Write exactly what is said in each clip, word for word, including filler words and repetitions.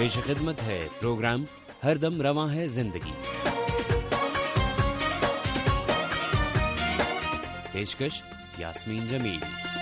پیش خدمت ہے پروگرام ہر دم رواں ہے زندگی۔ پیشکش یاسمین جمیل۔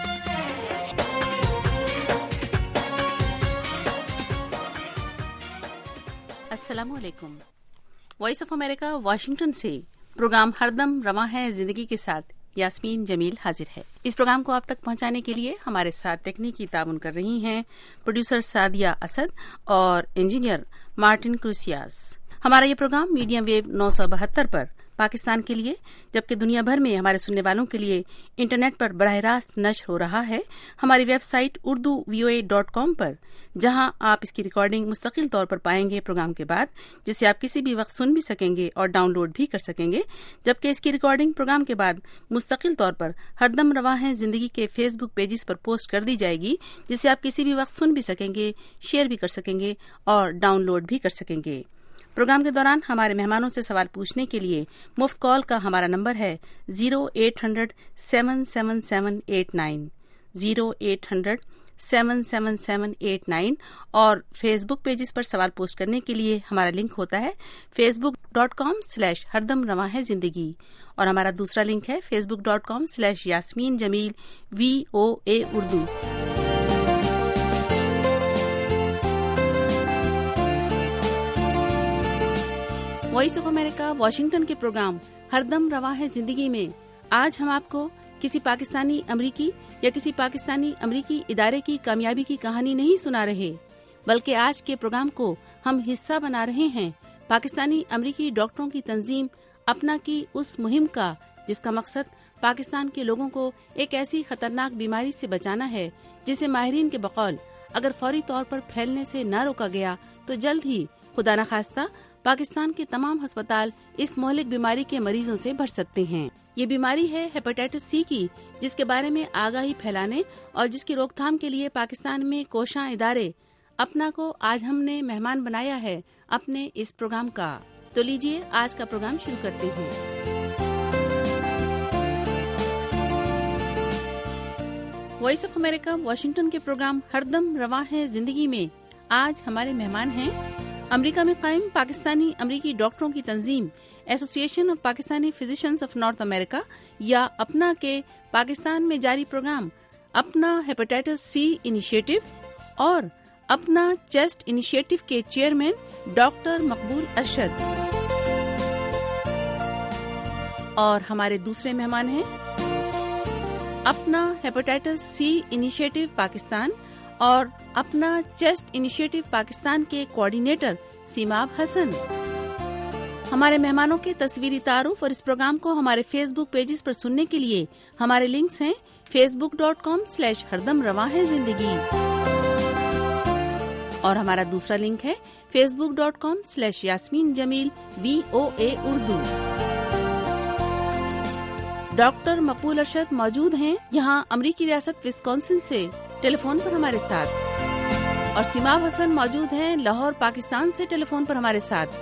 السلام علیکم۔ وائس آف امریکہ واشنگٹن سے پروگرام ہر دم رواں ہے زندگی کے ساتھ یاسمین جمیل حاضر ہے۔ اس پروگرام کو آپ تک پہنچانے کے لیے ہمارے ساتھ تکنیکی تعاون کر رہی ہیں پروڈیوسر سعدیہ اسد اور انجینئر مارٹن کروسیاس۔ ہمارا یہ پروگرام میڈیم ویو نو سو بہتر پر پاکستان کے لیے جبکہ دنیا بھر میں ہمارے سننے والوں کے لیے انٹرنیٹ پر براہ راست نشر ہو رہا ہے ہماری website Urdu V O A dot com پر، جہاں آپ اس کی ریکارڈنگ مستقل طور پر پائیں گے پروگرام کے بعد، جسے آپ کسی بھی وقت سن بھی سکیں گے اور ڈاؤن لوڈ بھی کر سکیں گے، جبکہ اس کی ریکارڈنگ پروگرام کے بعد مستقل طور پر ہر دم رواں ہے زندگی کے فیس بک پیجز پر پوسٹ کر دی جائے گی، جسے آپ کسی بھی وقت سن بھی سکیں گے، شیئر بھی کر سکیں گے اور ڈاؤن لوڈ بھی کر سکیں گے۔ پروگرام کے دوران ہمارے مہمانوں سے سوال پوچھنے کے لیے مفت کال کا ہمارا نمبر ہے zero eight hundred seven seven seven eight nine zero eight hundred seven seven seven eight nine اور فیس بک پیجز پر سوال پوسٹ کرنے کے لیے ہمارا لنک ہوتا ہے Facebook dot com slash ہر دم رواں ہے زندگی، اور ہمارا دوسرا لنک ہے Facebook dot com slash Yasmeen Jamil V O A Urdu. Voice of America Washington کے پروگرام ہر دم رواں ہے زندگی میں آج ہم آپ کو کسی پاکستانی امریکی یا کسی پاکستانی امریکی ادارے کی کامیابی کی کہانی نہیں سنا رہے، بلکہ آج کے پروگرام کو ہم حصہ بنا رہے ہیں پاکستانی امریکی ڈاکٹروں کی تنظیم اپنا کی اس مہم کا، جس کا مقصد پاکستان کے لوگوں کو ایک ایسی خطرناک بیماری سے بچانا ہے جسے ماہرین کے بقول اگر فوری طور پر پھیلنے سے نہ روکا گیا تو جلد ہی خدا نخواستہ پاکستان کے تمام ہسپتال اس مہلک بیماری کے مریضوں سے بھر سکتے ہیں۔ یہ بیماری ہے ہیپاٹائٹس سی کی، جس کے بارے میں آگاہی پھیلانے اور جس کی روک تھام کے لیے پاکستان میں کوشاں ادارے اپنا کو آج ہم نے مہمان بنایا ہے اپنے اس پروگرام کا۔ تو لیجئے آج کا پروگرام شروع کرتے ہیں۔ وائس آف امریکہ واشنگٹن کے پروگرام ہر دم رواں ہے زندگی میں آج ہمارے مہمان ہیں امریکہ میں قائم پاکستانی امریکی ڈاکٹروں کی تنظیم association of Pakistani physicians of North America یا اپنا کے پاکستان میں جاری پروگرام اپنا ہیپاٹائٹس سی انیشیٹو اور اپنا چیسٹ انیشیٹو کے چیئرمین ڈاکٹر مقبول ارشد، اور ہمارے دوسرے مہمان ہیں اپنا ہیپاٹائٹس سی انیشیٹو پاکستان اور اپنا چیسٹ انیشیٹو پاکستان کے کوآرڈینیٹر سیماب حسن۔ ہمارے مہمانوں کے تصویری تعارف اور اس پروگرام کو ہمارے فیس بک پیجز پر سننے کے لیے ہمارے لنکس ہیں Facebook dot com slash ہر دم رواں ہے زندگی، اور ہمارا دوسرا لنک ہے Facebook dot com slash Yasmeen Jamil V O A Urdu. Doctor Maqbool Arshad موجود ہیں یہاں امریکی ریاست وسکونسن سے ٹیلی فون پر ہمارے ساتھ، اور سیماب حسن موجود ہیں لاہور پاکستان سے ٹیلی فون پر ہمارے ساتھ۔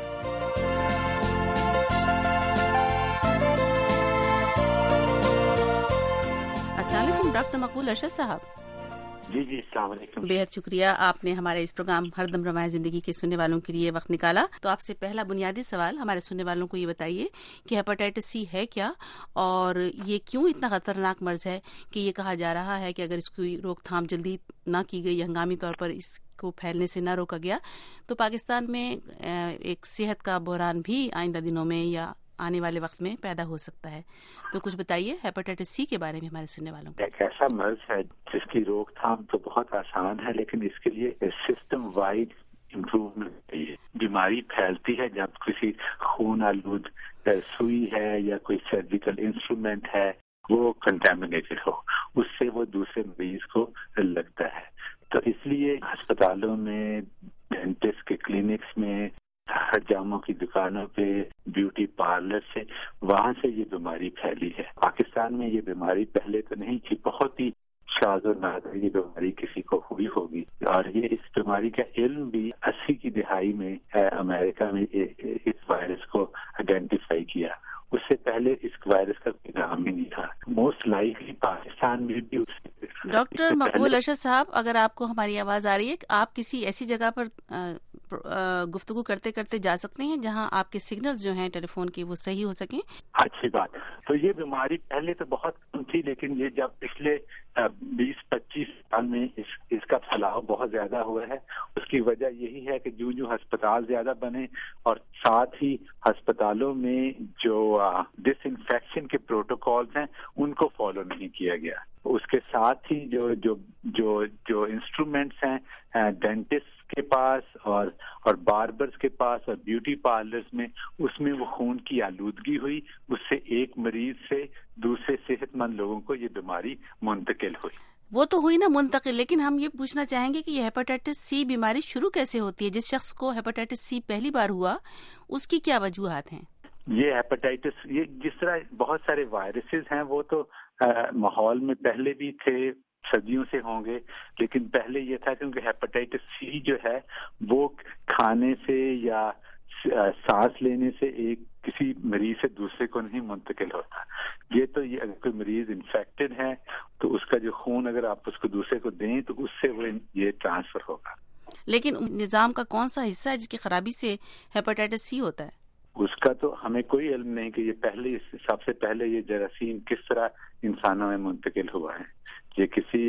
السلام علیکم ڈاکٹر مقبول ارشد صاحب۔ جی جی السلام علیکم۔ بہت شکریہ آپ نے ہمارے اس پروگرام ہر دم رواں زندگی کے سننے والوں کے لیے وقت نکالا۔ تو آپ سے پہلا بنیادی سوال ہمارے سننے والوں کو یہ بتائیے کہ ہیپاٹائٹس سی ہے کیا، اور یہ کیوں اتنا خطرناک مرض ہے کہ یہ کہا جا رہا ہے کہ اگر اس کی روک تھام جلدی نہ کی گئی، ہنگامی طور پر اس کو پھیلنے سے نہ روکا گیا تو پاکستان میں ایک صحت کا بحران بھی آئندہ دنوں میں یا آنے والے وقت میں پیدا ہو سکتا ہے۔ تو کچھ بتائیے ہیپاٹائٹس سی کے بارے میں ہمارے سننے والوں کو۔ ایک ایسا مرض ہے جس کی روک تھام تو بہت آسان ہے، لیکن اس کے لیے سسٹم وائڈ امپروومنٹ چاہیے۔ بیماری پھیلتی ہے جب کسی خون آلود سوئی ہے یا کوئی سرجیکل انسٹرومنٹ ہے وہ کنٹامینیٹڈ ہو، اس سے وہ دوسرے مریض کو لگتا ہے۔ تو اس لیے ہسپتالوں میں، ڈینٹسٹ کے کلینکس میں، حجاموں کی دکانوں پہ، بیوٹی پارلر سے، وہاں سے یہ بیماری پھیلی ہے۔ پاکستان میں یہ بیماری پہلے تو نہیں تھی، بہت ہی شاذ و نادر یہ بیماری کسی کو ہوئی ہوگی، اور یہ اس بیماری کا علم بھی اسی کی دہائی میں امریکہ میں اس وائرس کو آئیڈینٹیفائی کیا۔ اس سے پہلے اس وائرس کا کوئی نام ہی نہیں تھا۔ موسٹ لائکلی پاکستان میں بھی اس ڈاکٹر مقبول ارشد صاحب، اگر آپ کو ہماری آواز آ رہی ہے، آپ کسی ایسی جگہ پر گفتگو کرتے کرتے جا سکتے ہیں جہاں آپ کے سگنلز جو ہیں ٹیلی فون کے وہ صحیح ہو سکیں؟ اچھی بات. تو یہ بیماری پہلے تو بہت کم تھی، لیکن یہ جب پچھلے بیس پچیس سال میں اس اس کا پھیلاؤ بہت زیادہ ہوا ہے. اس کی وجہ یہی ہے کہ جو جو ہسپتال زیادہ بنے اور ساتھ ہی ہسپتالوں میں جو ڈس انفیکشن کے پروٹوکالز ہیں ان کو فالو نہیں کیا گیا. اس کے ساتھ ہی جو جو جو جو انسٹرومینٹس ہیں ڈینٹسٹ کے پاس اور اور باربرز کے پاس اور بیوٹی پارلرز میں، اس میں وہ خون کی آلودگی ہوئی. اس سے ایک مریض سے دوسرے صحت مند لوگوں کو یہ بیماری منتقل ہوئی. وہ تو ہوئی نا منتقل، لیکن ہم یہ پوچھنا چاہیں گے کہ یہ ہیپاٹائٹس سی بیماری شروع کیسے ہوتی ہے؟ جس شخص کو ہیپاٹائٹس سی پہلی بار ہوا اس کی کیا وجوہات ہیں؟ یہ ہیپاٹائٹس، یہ جس طرح بہت سارے وائرسز ہیں وہ تو ماحول میں پہلے بھی تھے، صدیوں سے ہوں گے، لیکن پہلے یہ تھا کیونکہ ہیپاٹائٹس سی جو ہے وہ کھانے سے یا سانس لینے سے ایک کسی مریض سے دوسرے کو نہیں منتقل ہوتا. یہ تو یہ اگر کوئی مریض انفیکٹڈ ہے تو اس کا جو خون اگر آپ اس کو دوسرے کو دیں تو اس سے وہ یہ ٹرانسفر ہوگا. لیکن نظام کا کون سا حصہ ہے جس کی خرابی سے ہیپاٹائٹس سی ہوتا ہے؟ اس کا تو ہمیں کوئی علم نہیں کہ یہ پہلے سب سے پہلے یہ جراثیم کس طرح انسانوں میں منتقل ہوا ہے. یہ کسی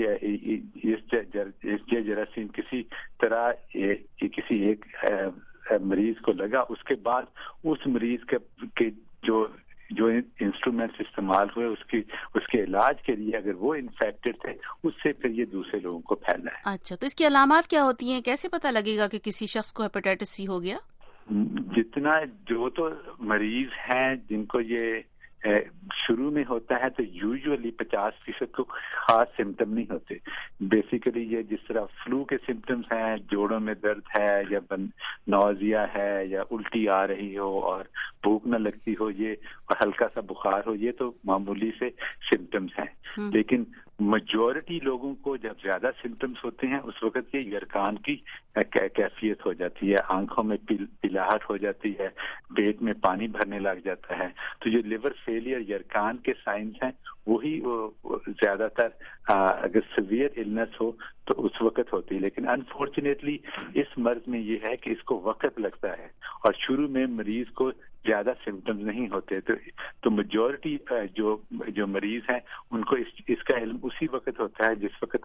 اس جراثیم کسی طرح یہ کسی ایک مریض کو لگا، اس کے بعد اس مریض کے جو جو انسٹرومنٹس استعمال ہوئے اس کی اس کے علاج کے لیے اگر وہ انفیکٹڈ تھے اس سے پھر یہ دوسرے لوگوں کو پھیلا ہے. اچھا، تو اس کی علامات کیا ہوتی ہیں؟ کیسے پتہ لگے گا کہ کسی شخص کو ہیپاٹائٹس سی ہو گیا؟ جتنا جو تو مریض ہیں جن کو یہ شروع میں ہوتا ہے تو یوزولی پچاس فیصد کو خاص سمٹم نہیں ہوتے. بیسیکلی یہ جس طرح فلو کے سمٹمز ہیں، جوڑوں میں درد ہے یا نوزیا ہے یا الٹی آ رہی ہو اور بھوک نہ لگتی ہو، یہ اور ہلکا سا بخار ہو، یہ تو معمولی سے سمٹمز ہیں. لیکن میجورٹی لوگوں کو جب زیادہ سمٹمز ہوتے ہیں اس وقت یہ یرکان کی کیفیت ہو جاتی ہے، آنکھوں میں پلاہٹ ہو جاتی ہے، پیٹ میں پانی بھرنے لگ جاتا ہے. تو یہ لیور فیلئر یرکان کے سائنس ہیں، وہی زیادہ تر اگر سیویئر النس ہو تو اس وقت ہوتی ہے. لیکن انفارچونیٹلی اس مرض میں یہ ہے کہ اس کو وقت لگتا ہے اور شروع میں مریض کو زیادہ سمٹمز نہیں ہوتے. تو تو میجورٹی جو جو مریض ہیں ان کو اس اس کا علم اسی وقت ہوتا ہے جس وقت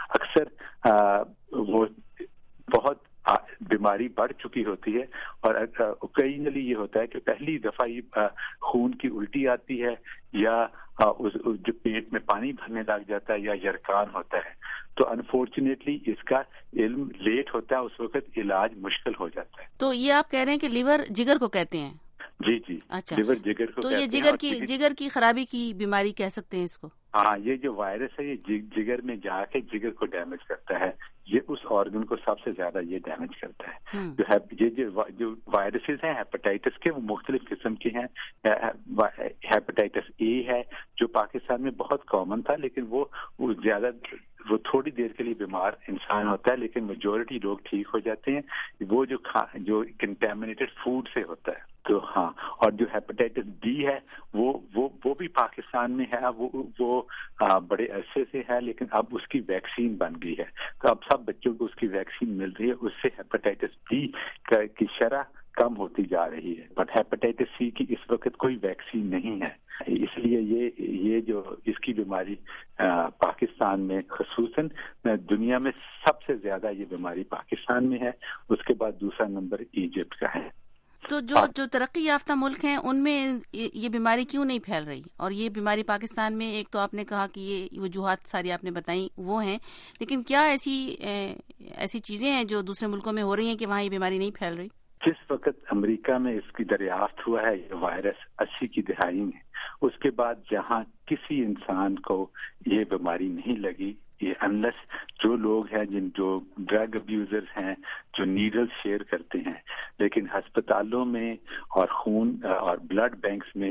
اکثر وہ بہت بیماری بڑھ چکی ہوتی ہے. اور اوکیجنلی یہ ہوتا ہے کہ پہلی دفعہ یہ خون کی الٹی آتی ہے یا جو پیٹ میں پانی بھرنے لگ جاتا ہے یا یرکان ہوتا ہے. تو انفارچونیٹلی اس کا علم لیٹ ہوتا ہے، اس وقت علاج مشکل ہو جاتا ہے. تو یہ آپ کہہ رہے ہیں کہ لیور جگر کو کہتے ہیں؟ جی جی. اچھا، لیور جگر کو تو کہتے یہ ہیں. جگر کی جگر کی خرابی کی بیماری کہہ سکتے ہیں اس کو؟ ہاں، یہ جو وائرس ہے یہ جگر میں جا کے جگر کو ڈیمیج کرتا ہے. یہ اس آرگن کو سب سے زیادہ یہ ڈیمیج کرتا ہے. جو ہے یہ جو وائرسز ہیں ہیپاٹائٹس کے وہ مختلف قسم کے ہیں. ہیپاٹائٹس اے ہے جو پاکستان میں بہت کامن تھا، لیکن وہ زیادہ وہ تھوڑی دیر کے لیے بیمار انسان ہوتا ہے لیکن میجورٹی لوگ ٹھیک ہو جاتے ہیں. وہ جو کھا جو کنٹامنیٹڈ فوڈ سے ہوتا ہے. تو ہاں، اور جو ہیپاٹائٹس بی ہے وہ وہ وہ بھی پاکستان میں ہے. وہ وہ بڑے عرصے سے ہے لیکن اب اس کی ویکسین بن گئی ہے. تو اب سب بچوں کو اس کی ویکسین مل رہی ہے. اس سے ہیپاٹائٹس بی کی شرح کم ہوتی جا رہی ہے. بٹ ہیپاٹائٹس سی کی اس وقت کوئی ویکسین نہیں ہے. اس لیے یہ یہ جو اس کی بیماری پاکستان میں خصوصاً دنیا میں سب سے زیادہ یہ بیماری پاکستان میں ہے. اس کے بعد دوسرا نمبر ایجپٹ کا ہے. تو جو جو ترقی یافتہ ملک ہیں ان میں یہ بیماری کیوں نہیں پھیل رہی؟ اور یہ بیماری پاکستان میں، ایک تو آپ نے کہا کہ یہ وجوہات ساری آپ نے بتائیں وہ ہیں، لیکن کیا ایسی ایسی چیزیں ہیں جو دوسرے ملکوں میں ہو رہی ہیں کہ وہاں یہ بیماری نہیں پھیل رہی؟ جس وقت امریکہ میں اس کی دریافت ہوا ہے یہ وائرس اسی کی دہائی میں، اس کے بعد جہاں کسی انسان کو یہ بیماری نہیں لگی، یہ انلس جو لوگ ہیں جن جو ڈرگ ابیوزرز ہیں جو نیڈل شیئر کرتے ہیں، لیکن ہسپتالوں میں اور خون اور بلڈ بینکس میں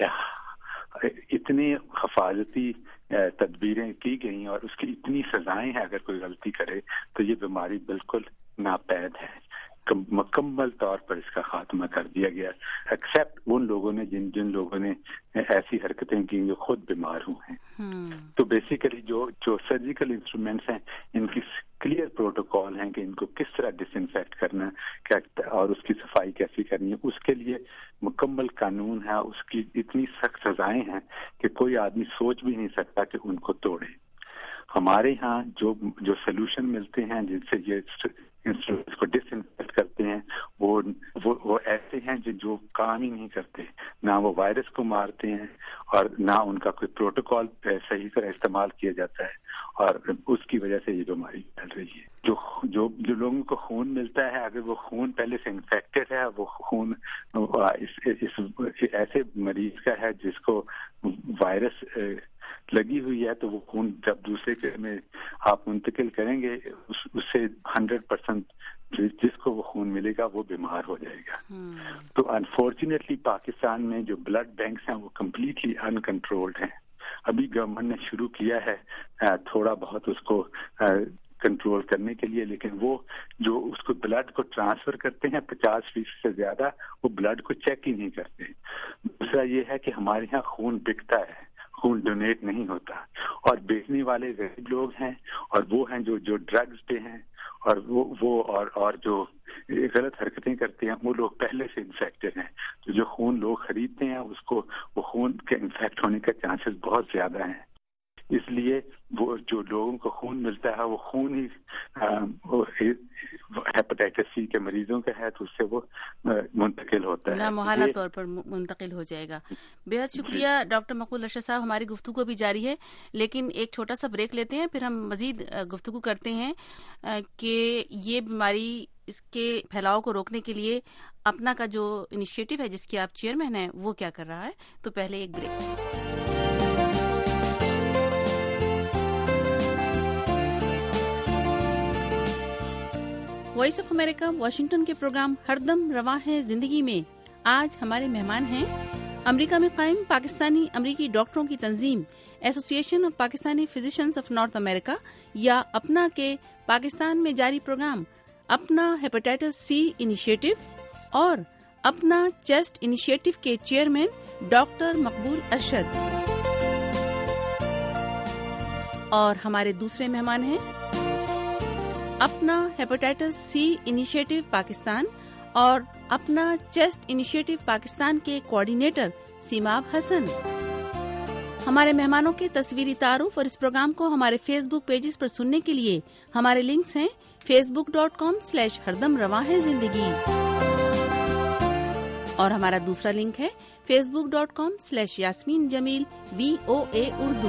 اتنی حفاظتی تدبیریں کی گئی اور اس کی اتنی سزائیں ہیں اگر کوئی غلطی کرے تو یہ بیماری بالکل ناپید ہے. مکمل طور پر اس کا خاتمہ کر دیا گیا، ایکسیپٹ ان لوگوں نے جن جن لوگوں نے ایسی حرکتیں کی جو خود بیمار ہوئے ہیں۔ تو بیسیکلی جو جو سرجیکل انسٹرومینٹس ہیں ان کی کلیئر پروٹوکول ہیں کہ ان کو کس طرح ڈس انفیکٹ کرنا اور اس کی صفائی کیسی کرنی ہے، اس کے لیے مکمل قانون ہے، اس کی اتنی سخت سزائیں ہیں کہ کوئی آدمی سوچ بھی نہیں سکتا کہ ان کو توڑے۔ ہمارے ہاں جو جو سولوشن ملتے ہیں جن سے یہ انسٹرومنٹس کو ڈس انفیکٹ کرتے ہیں وہ وہ, وہ ایسے ہیں جو جو کام ہی نہیں کرتے، نہ وہ وائرس کو مارتے ہیں اور نہ ان کا کوئی پروٹوکول صحیح طرح استعمال کیا جاتا ہے، اور اس کی وجہ سے یہ بیماری پھیل رہی ہے۔ جو جو جو لوگوں کو خون ملتا ہے، اگر وہ خون پہلے سے انفیکٹڈ ہے، وہ خون اس, اس, ایسے مریض کا ہے جس کو وائرس لگی ہوئی ہے، تو وہ خون جب دوسرے کے میں آپ منتقل کریں گے اس, اس سے ہنڈریڈ پرسینٹ جس کو وہ خون ملے گا وہ بیمار ہو جائے گا۔ تو انفارچونیٹلی پاکستان میں جو بلڈ بینکس ہیں وہ کمپلیٹلی ان کنٹرولڈ ہیں۔ ابھی گورنمنٹ نے شروع کیا ہے تھوڑا بہت اس کو کنٹرول کرنے کے لیے، لیکن وہ جو اس کو بلڈ کو ٹرانسفر کرتے ہیں پچاس فیصد سے زیادہ وہ بلڈ کو چیک ہی نہیں کرتے۔ دوسرا یہ ہے کہ ہمارے یہاں خون بکتا ہے، خون ڈونیٹ نہیں ہوتا، اور بیچنے والے غریب لوگ ہیں اور وہ ہیں جو جو ڈرگز پہ ہیں، اور وہ وہ اور اور جو غلط حرکتیں کرتے ہیں وہ لوگ پہلے سے انفیکٹڈ ہیں، تو جو خون لوگ خریدتے ہیں اس کو وہ خون کے انفیکٹ ہونے کا چانسز بہت زیادہ ہیں۔ اس لیے وہ جو لوگوں کو خون ملتا ہے وہ خون ہی ہیپاٹائٹس سی کے مریضوں کا ہے، تو اس سے وہ منتقل ہوتا ہے، نامحالہ طور پر منتقل ہو جائے گا۔ بے حد شکریہ ڈاکٹر مقبول ارشد صاحب، ہماری گفتگو بھی جاری ہے لیکن ایک چھوٹا سا بریک لیتے ہیں، پھر ہم مزید گفتگو کرتے ہیں کہ یہ بیماری اس کے پھیلاؤ کو روکنے کے لیے اپنا کا جو انیشیٹو ہے جس کے آپ چیئرمین ہیں وہ کیا کر رہا ہے۔ تو پہلے ایک break. Voice of America Washington کے پروگرام ہر دم رواں ہے زندگی میں آج ہمارے مہمان ہیں امریکہ میں قائم پاکستانی امریکی ڈاکٹروں کی تنظیم association of Pakistani physicians of North America یا اپنا کے پاکستان میں جاری پروگرام اپنا ہیپاٹائٹس سی انیشیٹو اور اپنا چیسٹ انیشیٹو کے چیئرمین ڈاکٹر مقبول ارشد، اور ہمارے دوسرے مہمان ہیں اپنا ہیپاٹائٹس سی انیشیٹو پاکستان اور اپنا چیسٹ انیشیٹو پاکستان کے کوآرڈینیٹر سیماب حسن۔ ہمارے مہمانوں کے تصویری تعارف اور اس پروگرام کو ہمارے فیس بک پیجز پر سننے کے لیے ہمارے لنکس ہیں Facebook dot com slash ہردم رواں ہے زندگی، اور ہمارا دوسرا لنک ہے Facebook dot com slash Yasmeen Jamil V O A Urdu.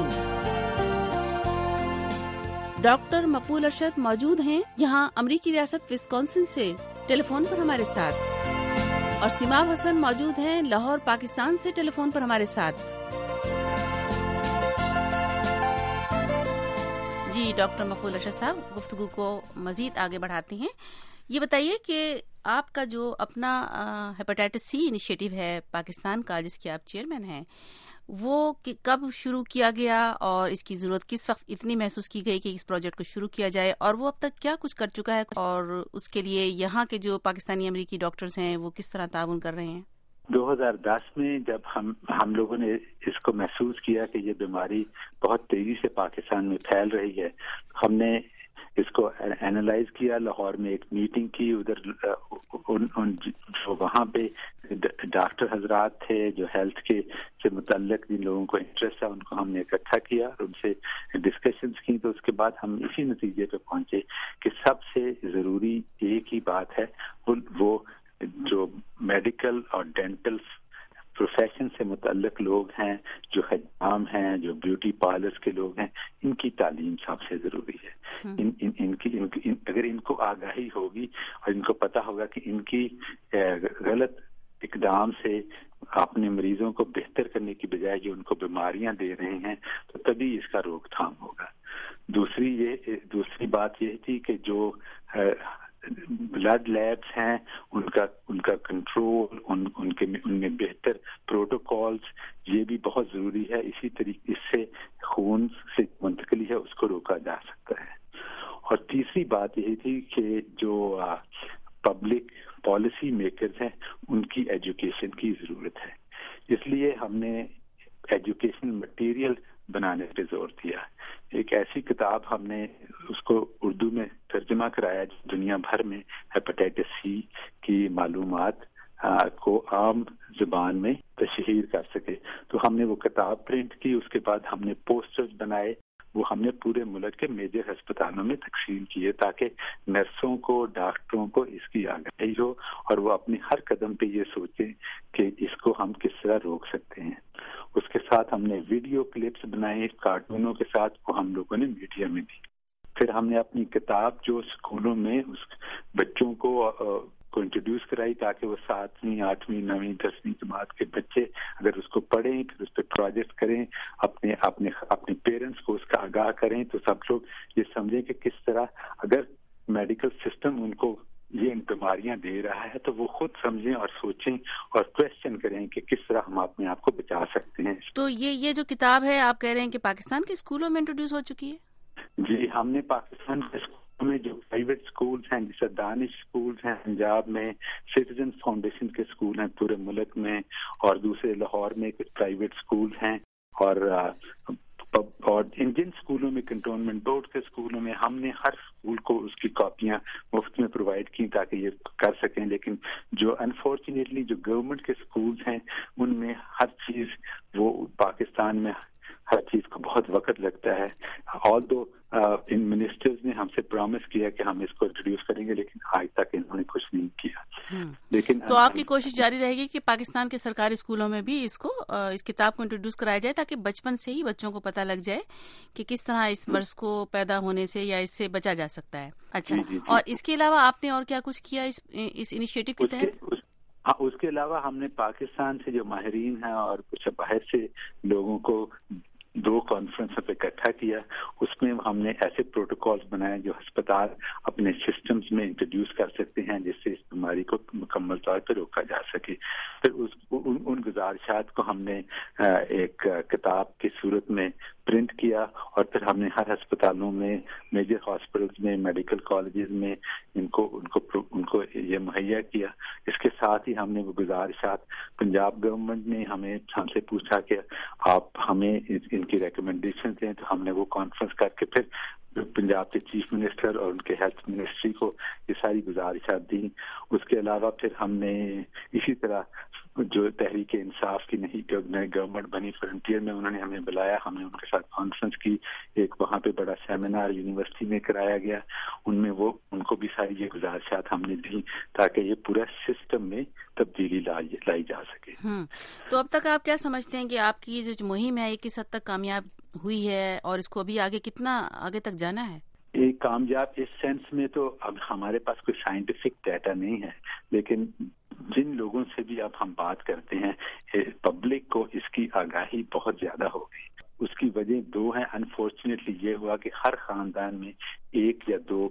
Doctor Maqbool Arshad موجود ہیں یہاں امریکی ریاست وسکونسن سے ٹیلی فون پر ہمارے ساتھ، اور سیماب حسن موجود ہیں لاہور پاکستان سے ٹیلی فون پر ہمارے ساتھ۔ جی ڈاکٹر مقبول ارشد صاحب، گفتگو کو مزید آگے بڑھاتے ہیں، یہ بتائیے کہ آپ کا جو اپنا ہیپاٹائٹس سی انیشیٹو ہے پاکستان کا جس کے آپ چیئرمین ہیں، وہ کب شروع کیا گیا اور اس کی ضرورت کس وقت اتنی محسوس کی گئی کہ اس پروجیکٹ کو شروع کیا جائے، اور وہ اب تک کیا کچھ کر چکا ہے، اور اس کے لیے یہاں کے جو پاکستانی امریکی ڈاکٹرز ہیں وہ کس طرح تعاون کر رہے ہیں؟ دو ہزار دس میں جب ہم ہم لوگوں نے اس کو محسوس کیا کہ یہ بیماری بہت تیزی سے پاکستان میں پھیل رہی ہے، ہم نے اس کو اینالائز کیا، لاہور میں ایک میٹنگ کی، ادھر ان, ان جو وہاں پہ ڈاکٹر حضرات تھے جو ہیلتھ کے سے متعلق جن لوگوں کو انٹرسٹ ہے ان کو ہم نے اکٹھا کیا اور ان سے ڈسکشنز کی، تو اس کے بعد ہم اسی نتیجے پہ پہنچے کہ سب سے ضروری ایک ہی بات ہے، وہ جو میڈیکل اور ڈینٹل پروفیشن سے متعلق لوگ ہیں، جو حجام ہیں، جو بیوٹی پارلرز کے لوگ ہیں، ان کی تعلیم سب سے ضروری ہے۔ ان ان ان کی ان کی اگر ان کو آگاہی ہوگی اور ان کو پتہ ہوگا کہ ان کی غلط اقدام سے اپنے مریضوں کو بہتر کرنے کی بجائے جو ان کو بیماریاں دے رہے ہیں، تو تبھی اس کا روک تھام ہوگا۔ دوسری یہ دوسری بات یہ تھی کہ جو بلڈ لیبس ہیں ان کا ان کا کنٹرول، ان ان کے ان میں بہتر پروٹوکولز، یہ بھی بہت ضروری ہے۔ اسی طریقے اس سے خون سے منتقلی ہے اس کو روکا جا سکتا ہے۔ اور تیسری بات یہ تھی کہ جو پبلک پالیسی میکرز ہیں ان کی ایجوکیشن کی ضرورت ہے. اس لیے ہم نے ایجوکیشن مٹیریل بنانے پہ زور دیا. ایک ایسی کتاب ہم نے اس کو اردو میں ترجمہ کرایا جو دنیا بھر میں ہیپاٹائٹس سی کی معلومات کو عام زبان میں تشہیر کر سکے. تو ہم نے وہ کتاب پرنٹ کی. اس کے بعد ہم نے پوسٹرز بنائے، وہ ہم نے پورے ملک کے میجر ہسپتالوں میں تقسیم کیے تاکہ نرسوں کو، ڈاکٹروں کو اس کی آگاہی ہو اور وہ اپنے ہر قدم پہ یہ سوچیں کہ اس کو ہم کس طرح روک سکتے ہیں. اس کے ساتھ ہم نے ویڈیو کلپس بنائے کارٹونوں کے ساتھ، وہ ہم لوگوں نے میڈیا میں دی. پھر ہم نے اپنی کتاب جو اسکولوں میں اس بچوں کو کو انٹروڈیوس کرائی تاکہ وہ ساتویں آٹھویں نویں دسویں جماعت کے بچے اگر اس کو پڑھیں پھر اس پہ پروجیکٹ کریں، اپنے اپنے اپنے پیرنٹس کو اس کا آگاہ کریں تو سب لوگ یہ سمجھیں کہ کس طرح اگر میڈیکل سسٹم ان کو یہ بیماریاں دے رہا ہے تو وہ خود سمجھیں اور سوچیں اور کوشچن کریں کہ کس طرح ہم اپنے آپ کو بچا سکتے ہیں. تو یہ یہ جو کتاب ہے آپ کہہ رہے ہیں کہ پاکستان کے اسکولوں میں انٹروڈیوس ہو چکی ہے؟ جی، ہم نے پاکستان کے اسکولوں میں جو پرائیویٹ اسکولس ہیں جیسے دانش اسکولس ہیں پنجاب میں، سٹیزن فاؤنڈیشن کے اسکول ہیں پورے ملک میں، اور دوسرے لاہور میں کچھ پرائیویٹ اسکولس ہیں، اور اور ان جن اسکولوں میں کنٹونمنٹ بورڈ کے اسکولوں میں ہم نے ہر اسکول کو اس کی کاپیاں مفت میں پرووائڈ کی تاکہ یہ کر سکیں. لیکن جو انفارچونیٹلی جو گورنمنٹ کے اسکولس ہیں ان میں ہر چیز وہ پاکستان میں ہر چیز کو بہت وقت لگتا ہے. آل دو ان منسٹرز نے ہم سے پرومس کیا کہ ہم اس کو انٹروڈیوس کریں گے لیکن آج تک انہوں نے کچھ نہیں کیا. لیکن تو آپ کی کوشش جاری رہے گی کہ پاکستان کے سرکاری اسکولوں میں بھی اس کو اس کتاب کو انٹروڈیوس کرایا جائے تاکہ بچپن سے ہی بچوں کو پتہ لگ جائے کہ کس طرح اس مرض کو پیدا ہونے سے یا اس سے بچا جا سکتا ہے. اچھا، اور اس کے علاوہ آپ نے اور کیا کچھ کیا اس اس انیشیٹو کے تحت؟ ہاں، اس کے علاوہ ہم نے پاکستان سے جو ماہرین ہیں اور کچھ باہر سے لوگوں کو دو کانفرنس پہ اکٹھا کیا. اس میں ہم نے ایسے پروٹوکالز بنائے جو ہسپتال اپنے سسٹمز میں انٹروڈیوس کر سکتے ہیں جس سے اس بیماری کو مکمل طور پہ روکا جا سکے. پھر اس ان, ان گزارشات کو ہم نے ایک کتاب کی صورت میں پرنٹ کیا اور پھر ہم نے ہر ہسپتالوں میں، میجر ہاسپٹلز میں، میڈیکل کالجز میں ان کو ان کو ان کو یہ مہیا کیا. اس کے ساتھ ہی ہم نے وہ گزارشات پنجاب گورنمنٹ نے ہمیں ہم سے پوچھا کہ آپ ہمیں ان کی ریکمنڈیشن دیں، تو ہم نے وہ کانفرنس کر کے پھر پنجاب کے چیف منسٹر اور ان کے ہیلتھ منسٹری کو یہ ساری گزارشات دیں. اس کے علاوہ پھر ہم نے اسی طرح جو تحریک انصاف کی نہیں گورنمنٹ بنی فرنٹیئر میں انہوں نے ہمیں بلایا، ہم نے ان کے ساتھ کانفرنس کی. ایک وہاں پہ بڑا سیمینار یونیورسٹی میں کرایا گیا، ان میں وہ ان کو بھی ساری یہ گزارشات ہم نے دی تاکہ یہ پورا سسٹم میں تبدیلی لائی جا سکے. تو اب تک آپ کیا سمجھتے ہیں کہ آپ کی یہ جو مہم ہے یہ کس حد تک کامیاب ہوئی ہے اور اس کو ابھی آگے کتنا آگے تک جانا ہے؟ ایک کامیاب اس سینس میں تو اب ہمارے پاس کوئی سائنٹیفک ڈیٹا نہیں ہے، لیکن جن لوگوں سے بھی اب ہم بات کرتے ہیں پبلک کو اس کی آگاہی بہت زیادہ ہو گئی. اس کی وجہ دو ہیں. انفارچونیٹلی یہ ہوا کہ ہر خاندان میں ایک یا دو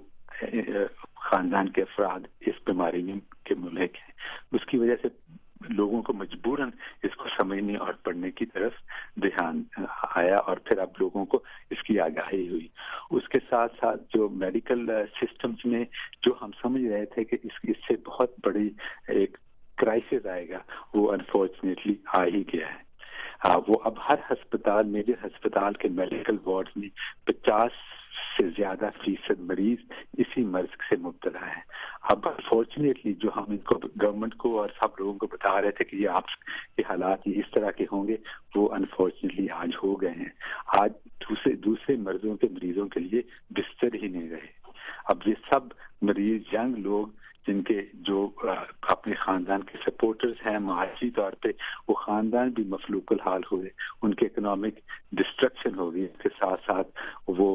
خاندان کے افراد اس بیماری کے ملحق ہیں. اس کی وجہ سے لوگوں کو مجبوراً اس کو سمجھنے اور پڑھنے کی طرف دھیان آیا اور پھر اب لوگوں کو اس کی آگاہی ہوئی. اس کے ساتھ ساتھ جو میڈیکل سسٹمز میں جو ہم سمجھ رہے تھے کہ اس اس سے بہت بڑی ایک کرائسس آئے گا، وہ انفارچونیٹلی آ ہی گیا ہے. ہاں، وہ اب ہر ہسپتال میجر ہسپتال کے میڈیکل وارڈ میں پچاس سے زیادہ فیصد مریض اسی مرض سے مبتلا ہے. اب انفارچونیٹلی جو ہم ان کو گورنمنٹ کو اور سب لوگوں کو بتا رہے تھے کہ یہ آپ کے حالات یہ اس طرح کے ہوں گے، وہ انفارچونیٹلی آج ہو گئے ہیں. آج دوسرے دوسرے مرضوں کے مریضوں کے لیے بستر ہی نہیں رہے. اب یہ سب مریض ینگ لوگ جن کے جو اپنے خاندان کے سپورٹرز ہیں معاشی طور پہ، وہ خاندان بھی مفلوق الحال ہوئے، ان کے اکنامک ڈسٹرکشن ہو گئی. اس کے ساتھ ساتھ وہ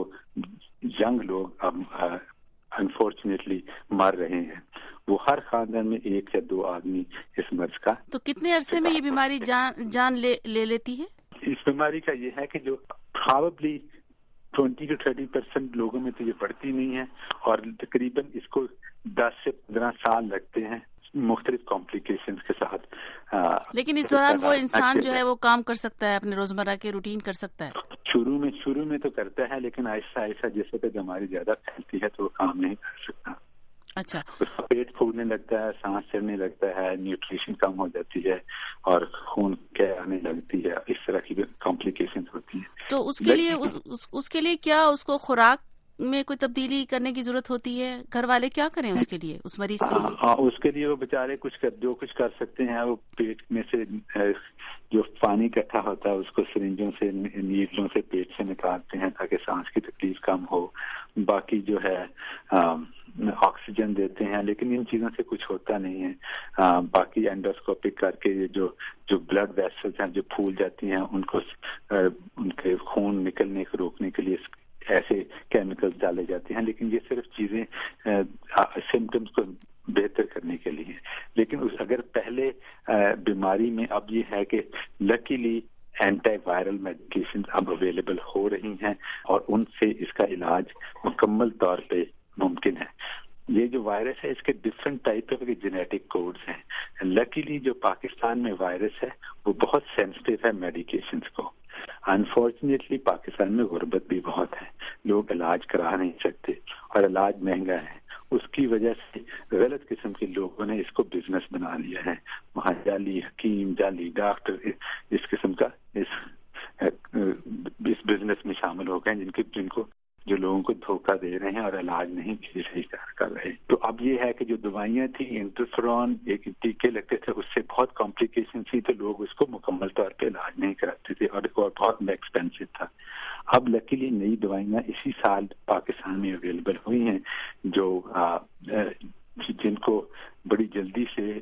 ینگ لوگ اب انفارچونیٹلی مر رہے ہیں. وہ ہر خاندان میں ایک یا دو آدمی اس مرض کا. تو کتنے عرصے میں یہ بیماری جان جان لے لے لیتی ہے؟ اس بیماری کا یہ ہے کہ جو probably twenty two thirty percent لوگوں میں تو یہ پڑتی نہیں ہے اور تقریباً اس کو دس سے پندرہ سال لگتے ہیں مختلف کمپلیکیشنز کے ساتھ. لیکن اس دوران وہ انسان جو ہے وہ کام کر سکتا ہے، اپنے روزمرہ کے روٹین کر سکتا ہے. شروع میں شروع میں تو کرتا ہے لیکن آہستہ آہستہ جیسے کہ بیماری زیادہ پھیلتی ہے تو وہ کام نہیں کر سکتا. اچھا. اس کا پیٹ پھولنے لگتا ہے, سانس چڑھنے لگتا ہے, نیوٹریشن کم ہو جاتی ہے اور خون کے آنے لگتی ہے, اس طرح کی کمپلیکیشن ہوتی ہیں. تو اس کے لیے اس, اس, اس کے لیے کیا اس کو خوراک میں کوئی تبدیلی کرنے کی ضرورت ہوتی ہے؟ گھر والے کیا کریں اس کے لیے, اس مریض کے لیے؟ ہاں, اس کے لیے وہ بیچارے کچھ کر جو کچھ کر سکتے ہیں, وہ پیٹ میں سے جو پانی اکٹھا ہوتا ہے اس کو سرنجوں سے نیڈلوں سے پیٹ سے نکالتے ہیں تاکہ سانس کی تکلیف کم ہو. باقی جو ہے آکسیجن دیتے ہیں, لیکن ان چیزوں سے کچھ ہوتا نہیں ہے. باقی اینڈوسکوپک کر کے یہ جو جو بلڈ ویسلز ہیں جو پھول جاتی ہیں ان کو ان کے خون نکلنے کو روکنے کے لیے ایسے کیمیکلز ڈالے جاتے ہیں, لیکن یہ صرف چیزیں سمٹمز کو بہتر کرنے کے لیے. لیکن اگر پہلے بیماری میں اب یہ ہے کہ لکیلی اینٹی وائرل میڈیکیشن اب اویلیبل ہو رہی ہیں اور ان سے اس کا علاج مکمل طور پہ ممکن ہے. یہ جو وائرس ہے اس کے ڈفرینٹ ٹائپ کے جینیٹک کوڈز ہیں. لکیلی جو پاکستان میں وائرس ہے وہ بہت سینسٹیو ہے میڈیکیشنز کو. انفارچونیٹلی پاکستان میں غربت بھی بہت ہے, لوگ علاج کرا نہیں سکتے اور علاج مہنگا ہے. اس کی وجہ سے غلط قسم کے لوگوں نے اس کو بزنس بنا لیا ہے. وہاں جعلی حکیم, جعلی ڈاکٹر اس قسم کا اس اس بزنس میں شامل ہو گئے جن کے جن کو جو لوگوں کو دھوکہ دے رہے ہیں اور علاج نہیں صحیح کر رہے. تو اب یہ ہے کہ جو دوائیاں تھیں انٹرفرون ایک ٹیکے لگتے تھے, اس سے بہت کمپلیکیشن تھی تو لوگ اس کو مکمل طور پہ علاج نہیں کراتے تھے اور بہت ایکسپینسو تھا. اب لکیلی نئی دوائیاں اسی سال پاکستان میں اویلیبل ہوئی ہیں جو جن کو بڑی جلدی سے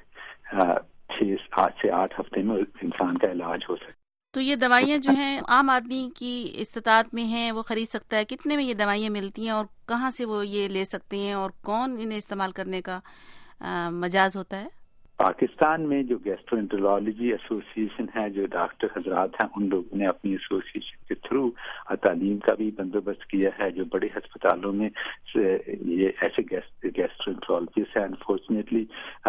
چھ آٹھ سے آٹھ ہفتے میں انسان کا علاج ہو سکتا. تو یہ دوائیاں جو ہیں عام آدمی کی استطاعت میں ہیں, وہ خرید سکتا ہے؟ کتنے میں یہ دوائیاں ملتی ہیں اور کہاں سے وہ یہ لے سکتے ہیں اور کون انہیں استعمال کرنے کا مجاز ہوتا ہے؟ پاکستان میں جو گیسٹرو انٹرولوجی ایسوسی ایشن ہے, جو ڈاکٹر حضرات ہیں, ان لوگوں نے اپنی ایسوسی ایشن کے تھرو تعلیم کا بھی بندوبست کیا ہے. جو بڑے ہسپتالوں میں یہ ایسے گیسٹرو انٹرولوجسٹ ہیں, انفارچونیٹلی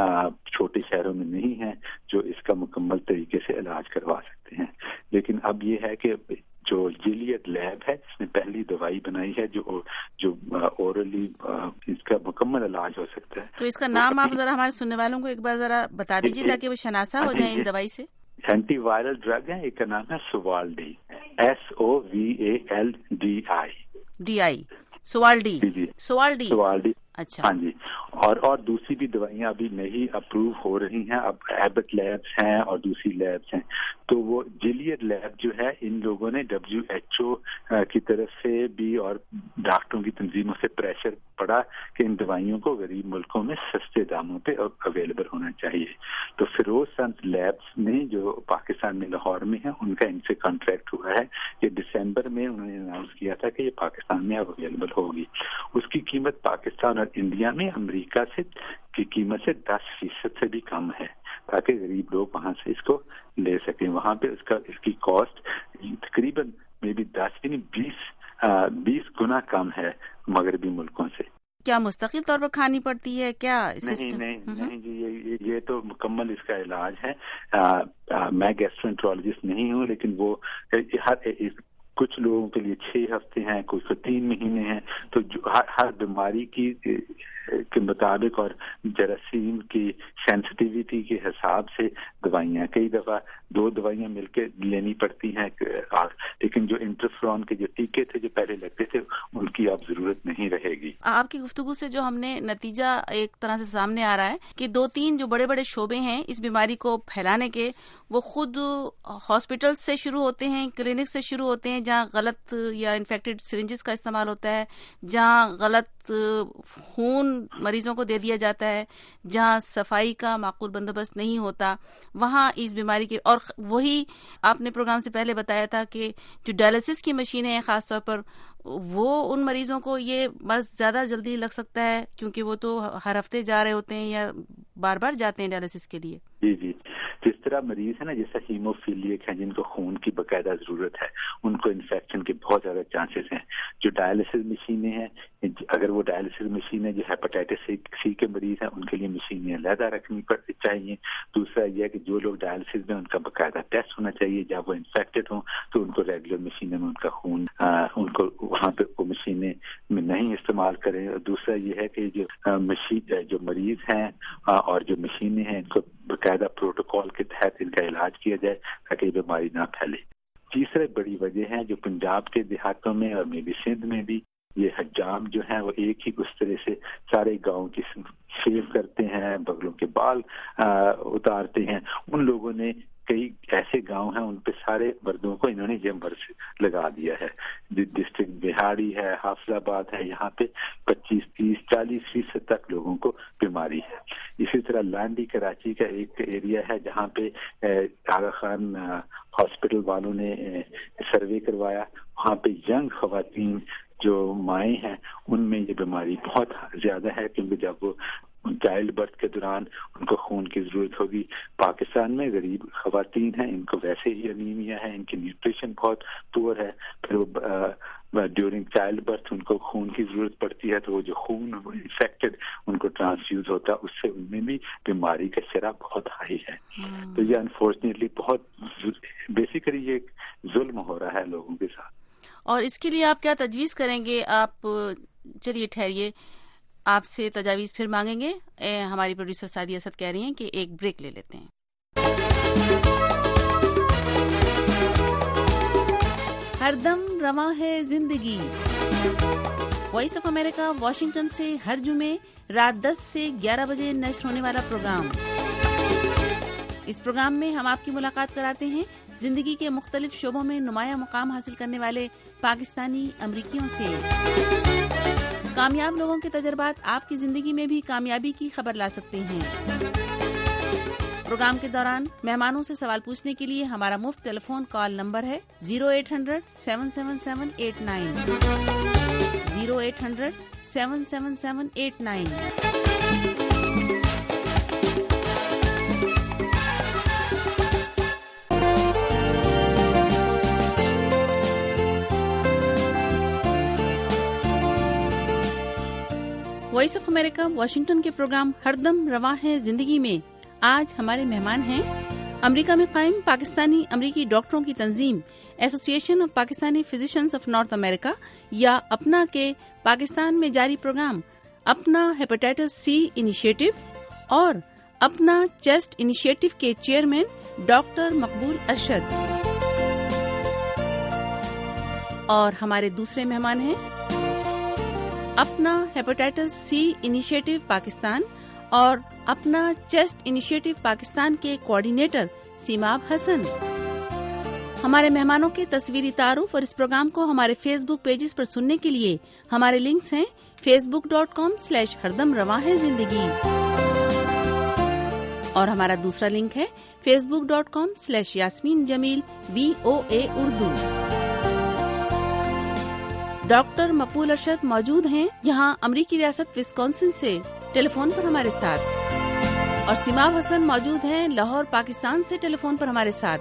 چھوٹے شہروں میں نہیں ہیں جو اس کا مکمل طریقے سے علاج کروا سکتے ہیں. لیکن اب یہ ہے کہ جو جیلیٹ لیب ہے جس نے پہلی دوائی بنائی ہے جو جو اورلی اس کا مکمل علاج ہو سکتا ہے. تو اس کا نام آپ ذرا ہمارے سننے والوں کو ایک بار ذرا بتا دیجیے تاکہ وہ شناسا ہو جائیں اس دوائی سے. اینٹی وائرل ڈرگ ہے, ایک کا نام ہے Sovaldi, S O V A L D I D I Sovaldi. جی جی سوالڈی سوالڈی اچھا. ہاں جی. اور اور دوسری بھی دوائیاں ابھی نئی اپروو ہو رہی ہیں. اب ایبٹ لیبس ہیں اور دوسری لیبس ہیں. تو وہ جیلیٹ لیب جو ہے ان لوگوں نے ڈبلیو ایچ او کی طرف سے بھی اور ڈاکٹروں کی تنظیموں سے پریشر پڑا کہ ان دوائیوں کو غریب ملکوں میں سستے داموں پہ اویلیبل ہونا چاہیے. تو فیروز سنس لیبس نے جو پاکستان میں لاہور میں ہے ان کا ان سے کانٹریکٹ ہوا ہے. یہ دسمبر میں انہوں نے اناؤنس کیا تھا کہ یہ پاکستان میں اب اویلیبل ہوگی. اس کی قیمت پاکستان اور انڈیا میں امریکہ سے کی قیمت سے دس فیصد سے بھی کم ہے تاکہ غریب لوگ وہاں سے اس کو لے سکیں. وہاں پہ اس کا اس کی کاسٹ تقریباً میں بھی دس یعنی بیس بیس گنا کم ہے مغربی ملکوں سے. کیا مستقل طور پر کھانی پڑتی ہے کیا؟ نہیں نہیں نہیں جی, یہ یہ تو مکمل اس کا علاج ہے. آ, آ, میں گیسٹرونٹرولوجسٹ نہیں ہوں, لیکن وہ ہر کچھ لوگوں کے لیے چھ ہفتے ہیں, کچھ کو تین مہینے ہیں. تو جو ہر, ہر بیماری کی کے مطابق اور جراثیم کی سینسٹیوٹی کے حساب سے دوائیاں, کئی دفعہ دو دوائیاں مل کے لینی پڑتی ہیں. لیکن جو انٹرفرون کے جو ٹیکے تھے جو پہلے لگتے تھے ان کی اب ضرورت نہیں رہے گی. آپ کی گفتگو سے جو ہم نے نتیجہ ایک طرح سے سامنے آ رہا ہے کہ دو تین جو بڑے بڑے شعبے ہیں اس بیماری کو پھیلانے کے, وہ خود ہاسپٹل سے شروع ہوتے ہیں, کلینک سے شروع ہوتے ہیں جہاں غلط یا انفیکٹڈ سرنجز کا استعمال ہوتا ہے, جہاں غلط خون مریضوں کو دے دیا جاتا ہے, جہاں صفائی کا معقول بندوبست نہیں ہوتا, وہاں اس بیماری کے. اور وہی آپ نے پروگرام سے پہلے بتایا تھا کہ جو ڈائلسس کی مشینیں ہیں خاص طور پر, وہ ان مریضوں کو یہ مرض زیادہ جلدی لگ سکتا ہے کیونکہ وہ تو ہر ہفتے جا رہے ہوتے ہیں یا بار بار جاتے ہیں ڈائلسس کے لیے. جی جی, جس طرح مریض ہے نا جیسا ہیموفیلیک ہیں جن کو خون کی باقاعدہ ضرورت ہے, ان کو انفیکشن کے بہت زیادہ چانسز ہیں. جو ڈائلسس مشینیں ہیں, اگر وہ ڈائلسس مشینیں جو ہیپاٹائٹس سی کے مریض ہیں ان کے لیے مشینیں علیحدہ رکھنی پڑتی چاہیے. دوسرا یہ ہے کہ جو لوگ ڈائلسس میں ان کا باقاعدہ ٹیسٹ ہونا چاہیے, جب وہ انفیکٹڈ ہوں تو ان کو ریگولر مشینیں میں ان کا خون ان کو وہاں پہ وہ مشینیں میں نہیں استعمال کریں. دوسرا یہ ہے کہ جو مشین جو مریض ہیں اور جو مشینیں ہیں ان کو باقاعدہ پروٹوکول کے تحت ان کا علاج کیا جائے تاکہ یہ بیماری نہ پھیلے. تیسرے بڑی وجہ ہے جو پنجاب کے دیہاتوں میں اور میں بھی سندھ میں بھی یہ حجام جو ہیں وہ ایک ہی اس طرح سے سارے گاؤں کی شیو کرتے ہیں, بغلوں کے بال اتارتے ہیں. ان لوگوں نے کئی ایسے گاؤں ہیں ان پہ سارے مردوں کو انہوں نے یہ مرض لگا دیا ہے. ڈسٹرکٹ بہاڑی ہے, حافظ آباد ہے, یہاں پہ پچیس تیس چالیس فیصد تک لوگوں کو بیماری ہے. اسی طرح لانڈی کراچی کا ایک ایریا ہے جہاں پہ آغا خان ہاسپٹل والوں نے سروے کروایا, وہاں پہ ینگ خواتین جو مائیں ہیں ان میں یہ بیماری بہت زیادہ ہے, کیونکہ جب وہ چائلڈ برتھ کے دوران ان کو خون کی ضرورت ہوگی. پاکستان میں غریب خواتین ہیں, ان کو ویسے ہی انیمیا ہے, ان کی نیوٹریشن بہت پور ہے, پھر وہ ڈیورنگ چائلڈ برتھ ان کو خون کی ضرورت پڑتی ہے, تو وہ جو خون انفیکٹڈ ان کو ٹرانسفیوز ہوتا ہے, اس سے ان میں بھی بیماری کا شرح بہت ہائی ہے. تو یہ انفارچونیٹلی بہت بیسیکلی یہ ایک ظلم ہو رہا ہے لوگوں کے ساتھ. اور اس کے لیے آپ کیا تجویز کریں گے؟ آپ چلیے ٹھہریے, آپ سے تجاویز پھر مانگیں گے. ہماری پروڈیوسر سعدیہ اسد کہہ رہی ہیں کہ ایک بریک لے لیتے ہیں. ہر دم رواں ہے زندگی. وائس آف امریکہ واشنگٹن سے ہر جمعے رات دس سے گیارہ بجے نشر ہونے والا پروگرام. اس پروگرام میں ہم آپ کی ملاقات کراتے ہیں زندگی کے مختلف شعبوں میں نمایاں مقام حاصل کرنے والے پاکستانی امریکیوں سے. کامیاب لوگوں کے تجربات آپ کی زندگی میں بھی کامیابی کی خبر لا سکتے ہیں. پروگرام کے دوران مہمانوں سے سوال پوچھنے کے لیے ہمارا مفت ٹیلی فون کال نمبر ہے zero eight hundred seven seven seven eight nine zero eight hundred seven seven seven eight nine. Voice of America Washington کے پروگرام ہر دم رواں ہے زندگی میں آج ہمارے مہمان ہیں امریکہ میں قائم پاکستانی امریکی ڈاکٹروں کی تنظیم association of Pakistani physicians of North America یا اپنا کے پاکستان میں جاری پروگرام اپنا ہیپاٹائٹس سی انیشیٹو اور اپنا چیسٹ انیشیٹو کے چیئرمین ڈاکٹر مقبول ارشد. اور ہمارے دوسرے مہمان ہیں اپنا ہیپاٹائٹس سی انیشیٹو پاکستان اور اپنا چیسٹ انیشیٹو پاکستان کے کوآرڈینیٹر سیماب حسن. ہمارے مہمانوں کے تصویری تعارف اور اس پروگرام کو ہمارے فیس بک پیجز پر سننے کے لیے ہمارے لنکس ہیں Facebook dot com slash ہردم رواں ہے زندگی اور ہمارا دوسرا لنک ہے Facebook dot com slash Yasmeen Jamil V O A Urdu. Doctor Maqbool Arshad موجود ہیں یہاں امریکی ریاست وسکونسن سے ٹیلی فون پر ہمارے ساتھ, اور سیماب حسن موجود ہیں لاہور پاکستان سے ٹیلی فون پر ہمارے ساتھ.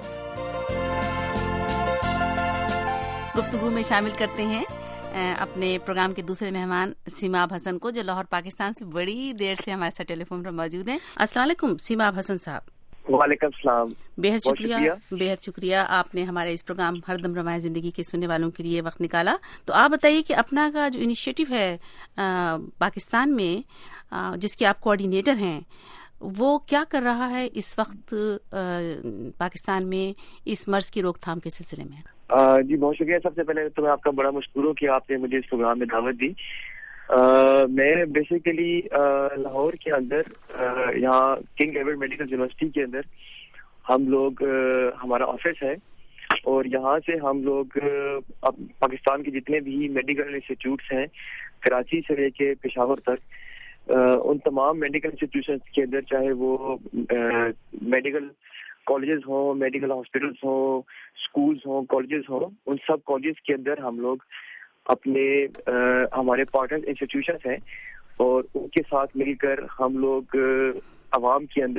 گفتگو میں شامل کرتے ہیں اپنے پروگرام کے دوسرے مہمان سیماب حسن کو جو لاہور پاکستان سے بڑی دیر سے ہمارے ساتھ ٹیلی فون پر موجود ہیں. السلام علیکم سیماب حسن صاحب. وعلیکم السلام. بےحد شکریہ بےحد شکریہ آپ نے ہمارے اس پروگرام ہر دم رواں زندگی کے سننے والوں کے لیے وقت نکالا. تو آپ بتائیے کہ اپنا کا جو انیشیٹو ہے پاکستان میں جس کے آپ کوآرڈینیٹر ہیں وہ کیا کر رہا ہے اس وقت پاکستان میں اس مرض کی روک تھام کے سلسلے میں؟ جی بہت شکریہ. سب سے پہلے تو میں آپ کا بڑا مشکور ہوں کہ آپ نے مجھے اس پروگرام میں دعوت دی. میں بیسیکلی لاہور کے اندر یہاں کنگ ایڈورڈ میڈیکل یونیورسٹی کے اندر ہم لوگ ہمارا آفس ہے اور یہاں سے ہم لوگ پاکستان کے جتنے بھی میڈیکل انسٹیٹیوٹس ہیں کراچی سے لے کے پشاور تک ان تمام میڈیکل انسٹیٹیوشنس کے اندر چاہے وہ میڈیکل کالجز ہوں میڈیکل ہاسپٹلس ہوں اسکولز ہوں کالجز ہوں ان سب کالجز کے اندر ہم لوگ اپنے ہمارے پارٹنر انسٹیٹیوشنس ہیں اور ان کے ساتھ مل کر ہم لوگ عوام کے اندر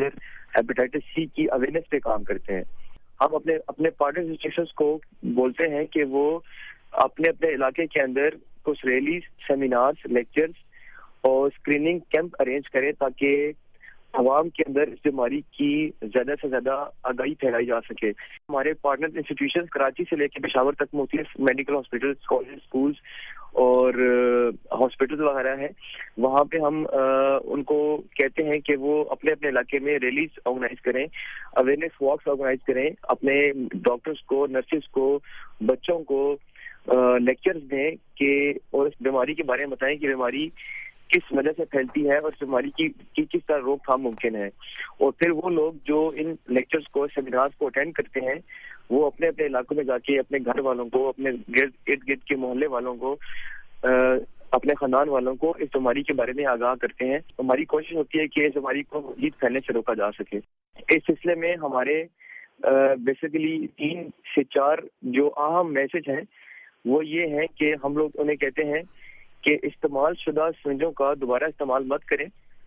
ہیپیٹائٹس سی کی اویئرنیس پہ کام کرتے ہیں. ہم اپنے اپنے پارٹنر انسٹیٹیوشنز کو بولتے ہیں کہ وہ اپنے اپنے علاقے کے اندر کچھ ریلیز، سیمینارز، لیکچرز اور اسکریننگ کیمپ ارینج کریں تاکہ عوام کے اندر اس بیماری کی زیادہ سے زیادہ آگاہی پھیلائی جا سکے. ہمارے پارٹنر انسٹیٹیوشنز کراچی سے لے کے پشاور تک مختلف میڈیکل ہاسپٹلس، کالج، اسکولز اور ہاسپٹل وغیرہ ہیں. وہاں پہ ہم ان کو کہتے ہیں کہ وہ اپنے اپنے علاقے میں ریلیز آرگنائز کریں، اویئرنیس واکس آرگنائز کریں، اپنے ڈاکٹرز کو، نرسز کو، بچوں کو لیکچرز دیں کہ اور اس بیماری کے بارے میں بتائیں کہ بیماری کس وجہ سے پھیلتی ہے اور اس بیماری کی, کی کس طرح روک تھام ممکن ہے. اور پھر وہ لوگ جو ان لیکچرز کو، سیمینارز کو اٹینڈ کرتے ہیں وہ اپنے اپنے علاقوں میں جا کے اپنے گھر والوں کو، اپنے ارد گرد کے محلے والوں کو، اپنے خاندان والوں کو اس بیماری کے بارے میں آگاہ کرتے ہیں. ہماری کوشش ہوتی ہے کہ اس بیماری کو مزید پھیلنے سے روکا جا سکے. اس سلسلے میں ہمارے بیسیکلی تین سے چار جو اہم میسج ہیں وہ یہ ہیں کہ ہم لوگ انہیں کہتے ہیں کہ استعمال شدہ سرنجوں کا دوبارہ استعمال مت کریں.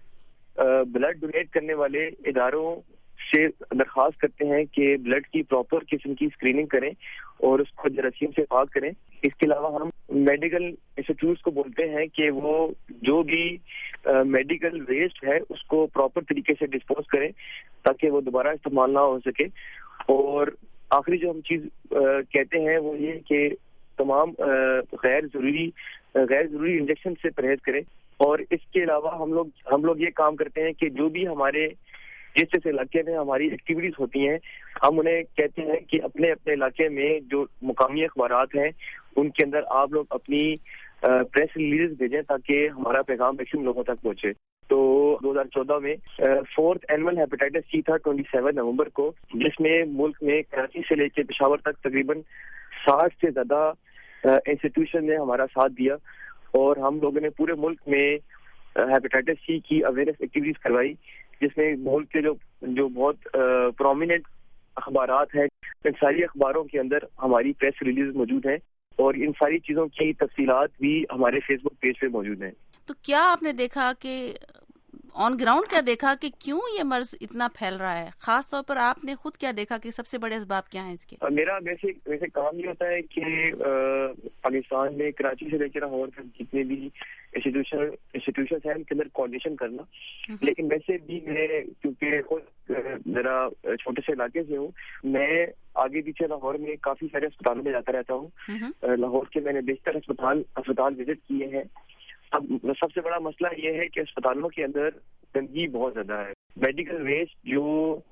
بلڈ ڈونیٹ کرنے والے اداروں سے درخواست کرتے ہیں کہ بلڈ کی پراپر قسم کی اسکریننگ کریں اور اس کو جراثیم سے پاک کریں. اس کے علاوہ ہم میڈیکل انسٹیٹیوٹس کو بولتے ہیں کہ وہ جو بھی میڈیکل ویسٹ ہے اس کو پراپر طریقے سے ڈسپوز کریں تاکہ وہ دوبارہ استعمال نہ ہو سکے. اور آخری جو ہم چیز کہتے ہیں وہ یہ کہ تمام غیر ضروری غیر ضروری انجیکشن سے پرہیز کریں. اور اس کے علاوہ ہم لوگ ہم لوگ یہ کام کرتے ہیں کہ جو بھی ہمارے جس جس علاقے میں ہماری ایکٹیویٹیز ہوتی ہیں ہم انہیں کہتے ہیں کہ اپنے اپنے علاقے میں جو مقامی اخبارات ہیں ان کے اندر آپ لوگ اپنی پریس ریلیز بھیجیں تاکہ ہمارا پیغام میکسیمم لوگوں تک پہنچے. تو دو ہزار چودہ میں فورتھ اینول ہیپیٹائٹس سی تھا ٹوئنٹی سیون نومبر کو، جس میں ملک میں کراچی سے لے کے پشاور تک تقریباً ساٹھ سے زیادہ انسٹیٹیوشن نے ہمارا ساتھ دیا اور ہم لوگوں نے پورے ملک میں ہیپیٹائٹس سی کی اویئرنیس ایکٹیویٹیز کروائی، جس میں ملک کے جو جو بہت پرومیننٹ اخبارات ہیں ان ساری اخباروں کے اندر ہماری پریس ریلیز موجود ہیں اور ان ساری چیزوں کی تفصیلات بھی ہمارے فیس بک پیج پہ موجود ہیں. تو کیا آپ نے دیکھا کہ آن گراؤنڈ کیا دیکھا کہ کیوں یہ مرض اتنا پھیل رہا ہے؟ خاص طور پر آپ نے خود کیا دیکھا کہ سب سے بڑے اسباب کیا ہیں اس کے؟ میرا ویسے ویسے کام یہ ہوتا ہے کہ پاکستان میں کراچی سے لے کر لاہور تک جتنے بھی انسٹیٹیوشن انسٹیٹیوشن ہیں ان کے اندر کوآرڈینیشن کرنا. لیکن ویسے بھی میں کیونکہ خود ذرا چھوٹے سے علاقے سے ہوں، میں آگے پیچھے لاہور میں کافی سارے اسپتالوں میں جاتا رہتا ہوں. لاہور کے میں نے بیشتر اسپتال اسپتال وزٹ کیے ہیں. اب سب سے بڑا مسئلہ یہ ہے کہ اسپتالوں کے اندر گندگی بہت زیادہ ہے. میڈیکل ویسٹ جو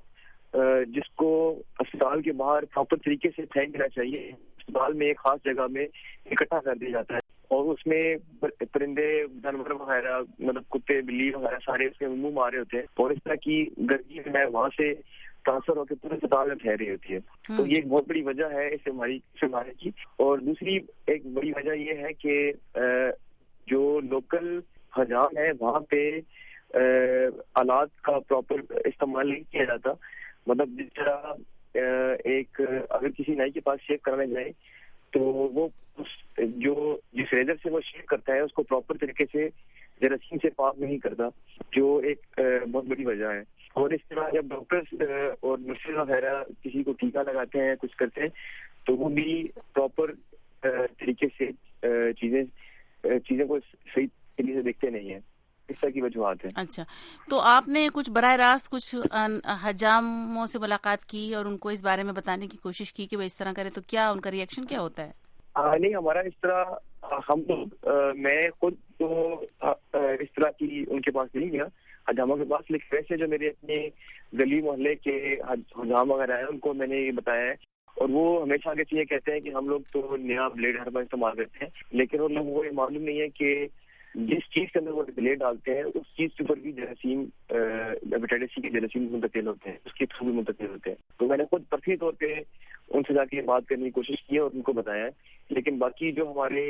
جس کو اسپتال کے باہر پراپر طریقے سے پھینک دینا چاہیے اسپتال میں ایک خاص جگہ میں اکٹھا کر دیا جاتا ہے اور اس میں پرندے جانور وغیرہ مطلب کتے بلی وغیرہ سارے اس میں منہ مارے ہوتے ہیں اور اس طرح کی گندگی جو ہے وہاں سے ٹرانسفر ہو کے پورے اسپتال میں پھیل رہی ہوتی ہے. تو یہ ایک بہت بڑی وجہ ہے اس بیماری کی. اور دوسری ایک بڑی وجہ یہ ہے کہ جو لوکل حجام ہے وہاں پہ آلات کا پراپر استعمال نہیں کیا جاتا. مطلب جس طرح ایک اگر کسی نائی کے پاس شیو کرانے جائے تو وہ جو جس ریزر سے وہ شیو کرتا ہے اس کو پراپر طریقے سے جراثیم سے پاک نہیں کرتا، جو ایک بہت بڑی وجہ ہے. اور اس طرح جب ڈاکٹرز اور نرسز وغیرہ کسی کو ٹیکہ لگاتے ہیں کچھ کرتے ہیں تو وہ بھی پراپر طریقے سے چیزیں چیزوں کو صحیح طریقے سے دیکھتے نہیں ہیں. اس طرح کی وجوہات ہیں. اچھا، تو آپ نے کچھ براہ راست کچھ حجاموں سے ملاقات کی اور ان کو اس بارے میں بتانے کی کوشش کی کہ وہ اس طرح کرے، تو کیا ان کا ریئیکشن کیا ہوتا ہے؟ نہیں، ہمارا اس طرح ہم لوگ میں خود تو اس طرح کی ان کے پاس نہیں گیا حجاموں کے پاس، لیکن ویسے جو میرے اپنے گلی محلے کے حجام وغیرہ ہیں ان کو میں نے یہ بتایا ہے اور وہ ہمیشہ آگے سے یہ کہتے ہیں کہ ہم لوگ تو نیا بلیڈ ہر بار استعمال کرتے ہیں، لیکن ان لوگوں کو یہ معلوم نہیں ہے کہ جس چیز کے اندر وہ بلیڈ ڈالتے ہیں اس چیز کے اوپر بھی جراثیم ہیپیٹائٹس سی کے جراثیم منتقل ہوتے ہیں، اس کے تھرو بھی منتقل ہوتے ہیں. تو میں نے خود پرسنلی طور پہ ان سے جا کے بات کرنے کی کوشش کی اور ان کو بتایا ہے. لیکن باقی جو ہمارے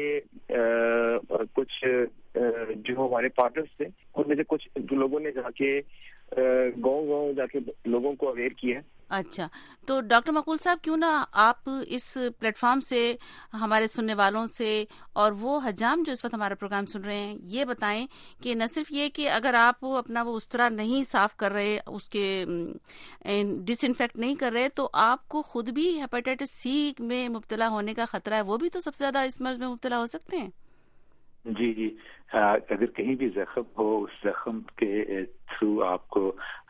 کچھ جو ہمارے پارٹنرز تھے ان میں سے کچھ لوگوں نے جا کے گاؤں گاؤں جا کے لوگوں کو اویئر کیا ہے اچھا، تو ڈاکٹر مقبول صاحب کیوں نہ آپ اس پلیٹ فارم سے ہمارے سننے والوں سے اور وہ حجام جو اس وقت ہمارا پروگرام سن رہے ہیں یہ بتائیں کہ نہ صرف یہ کہ اگر آپ اپنا وہ استرا نہیں صاف کر رہے، اس کے ڈس انفیکٹ نہیں کر رہے، تو آپ کو خود بھی ہیپاٹائٹس سی میں مبتلا ہونے کا خطرہ ہے، وہ بھی تو سب سے زیادہ اس مرض میں مبتلا ہو سکتے ہیں. جی جی اگر کہیں بھی زخم ہو اس زخم کے تھرو آپ کو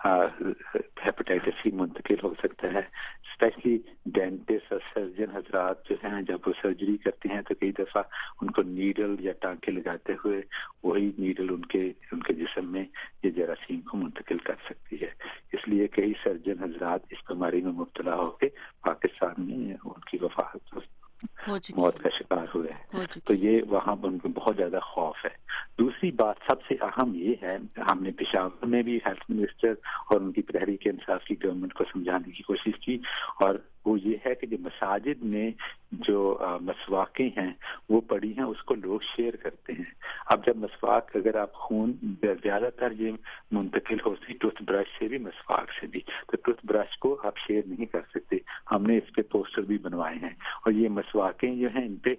ہیپاٹائٹس سی منتقل ہو سکتا ہے. اسپیشلی ڈینٹسٹ اور سرجن حضرات جو ہیں جب وہ سرجری کرتے ہیں تو کئی دفعہ ان کو نیڈل یا ٹانکے لگاتے ہوئے وہی نیڈل ان کے ان کے جسم میں یہ جراثیم کو منتقل کر سکتی ہے. اس لیے کئی سرجن حضرات اس بیماری میں مبتلا ہو کے پاکستان میں ان کی وفات موت کا شکار ہوئے ہیں. تو یہ وہاں ان کو بہت زیادہ خوف ہے. دوسری بات سب سے اہم یہ ہے، ہم نے پشاور میں بھی ہیلتھ منسٹر اور ان کی تحریک انصاف کی گورنمنٹ کو سمجھانے کی کوشش کی، اور وہ یہ ہے کہ جو مساجد میں جو مسواکیں ہیں وہ پڑی ہیں اس کو لوگ شیئر کرتے ہیں. اب جب مسواک اگر آپ خون زیادہ تر یہ منتقل ہوتی ٹوتھ برش سے بھی مسواک سے بھی، تو ٹوتھ برش کو آپ شیئر نہیں کر سکتے. ہم نے اس پہ پوسٹر بھی بنوائے ہیں، اور یہ مسواکیں جو ہیں ان پہ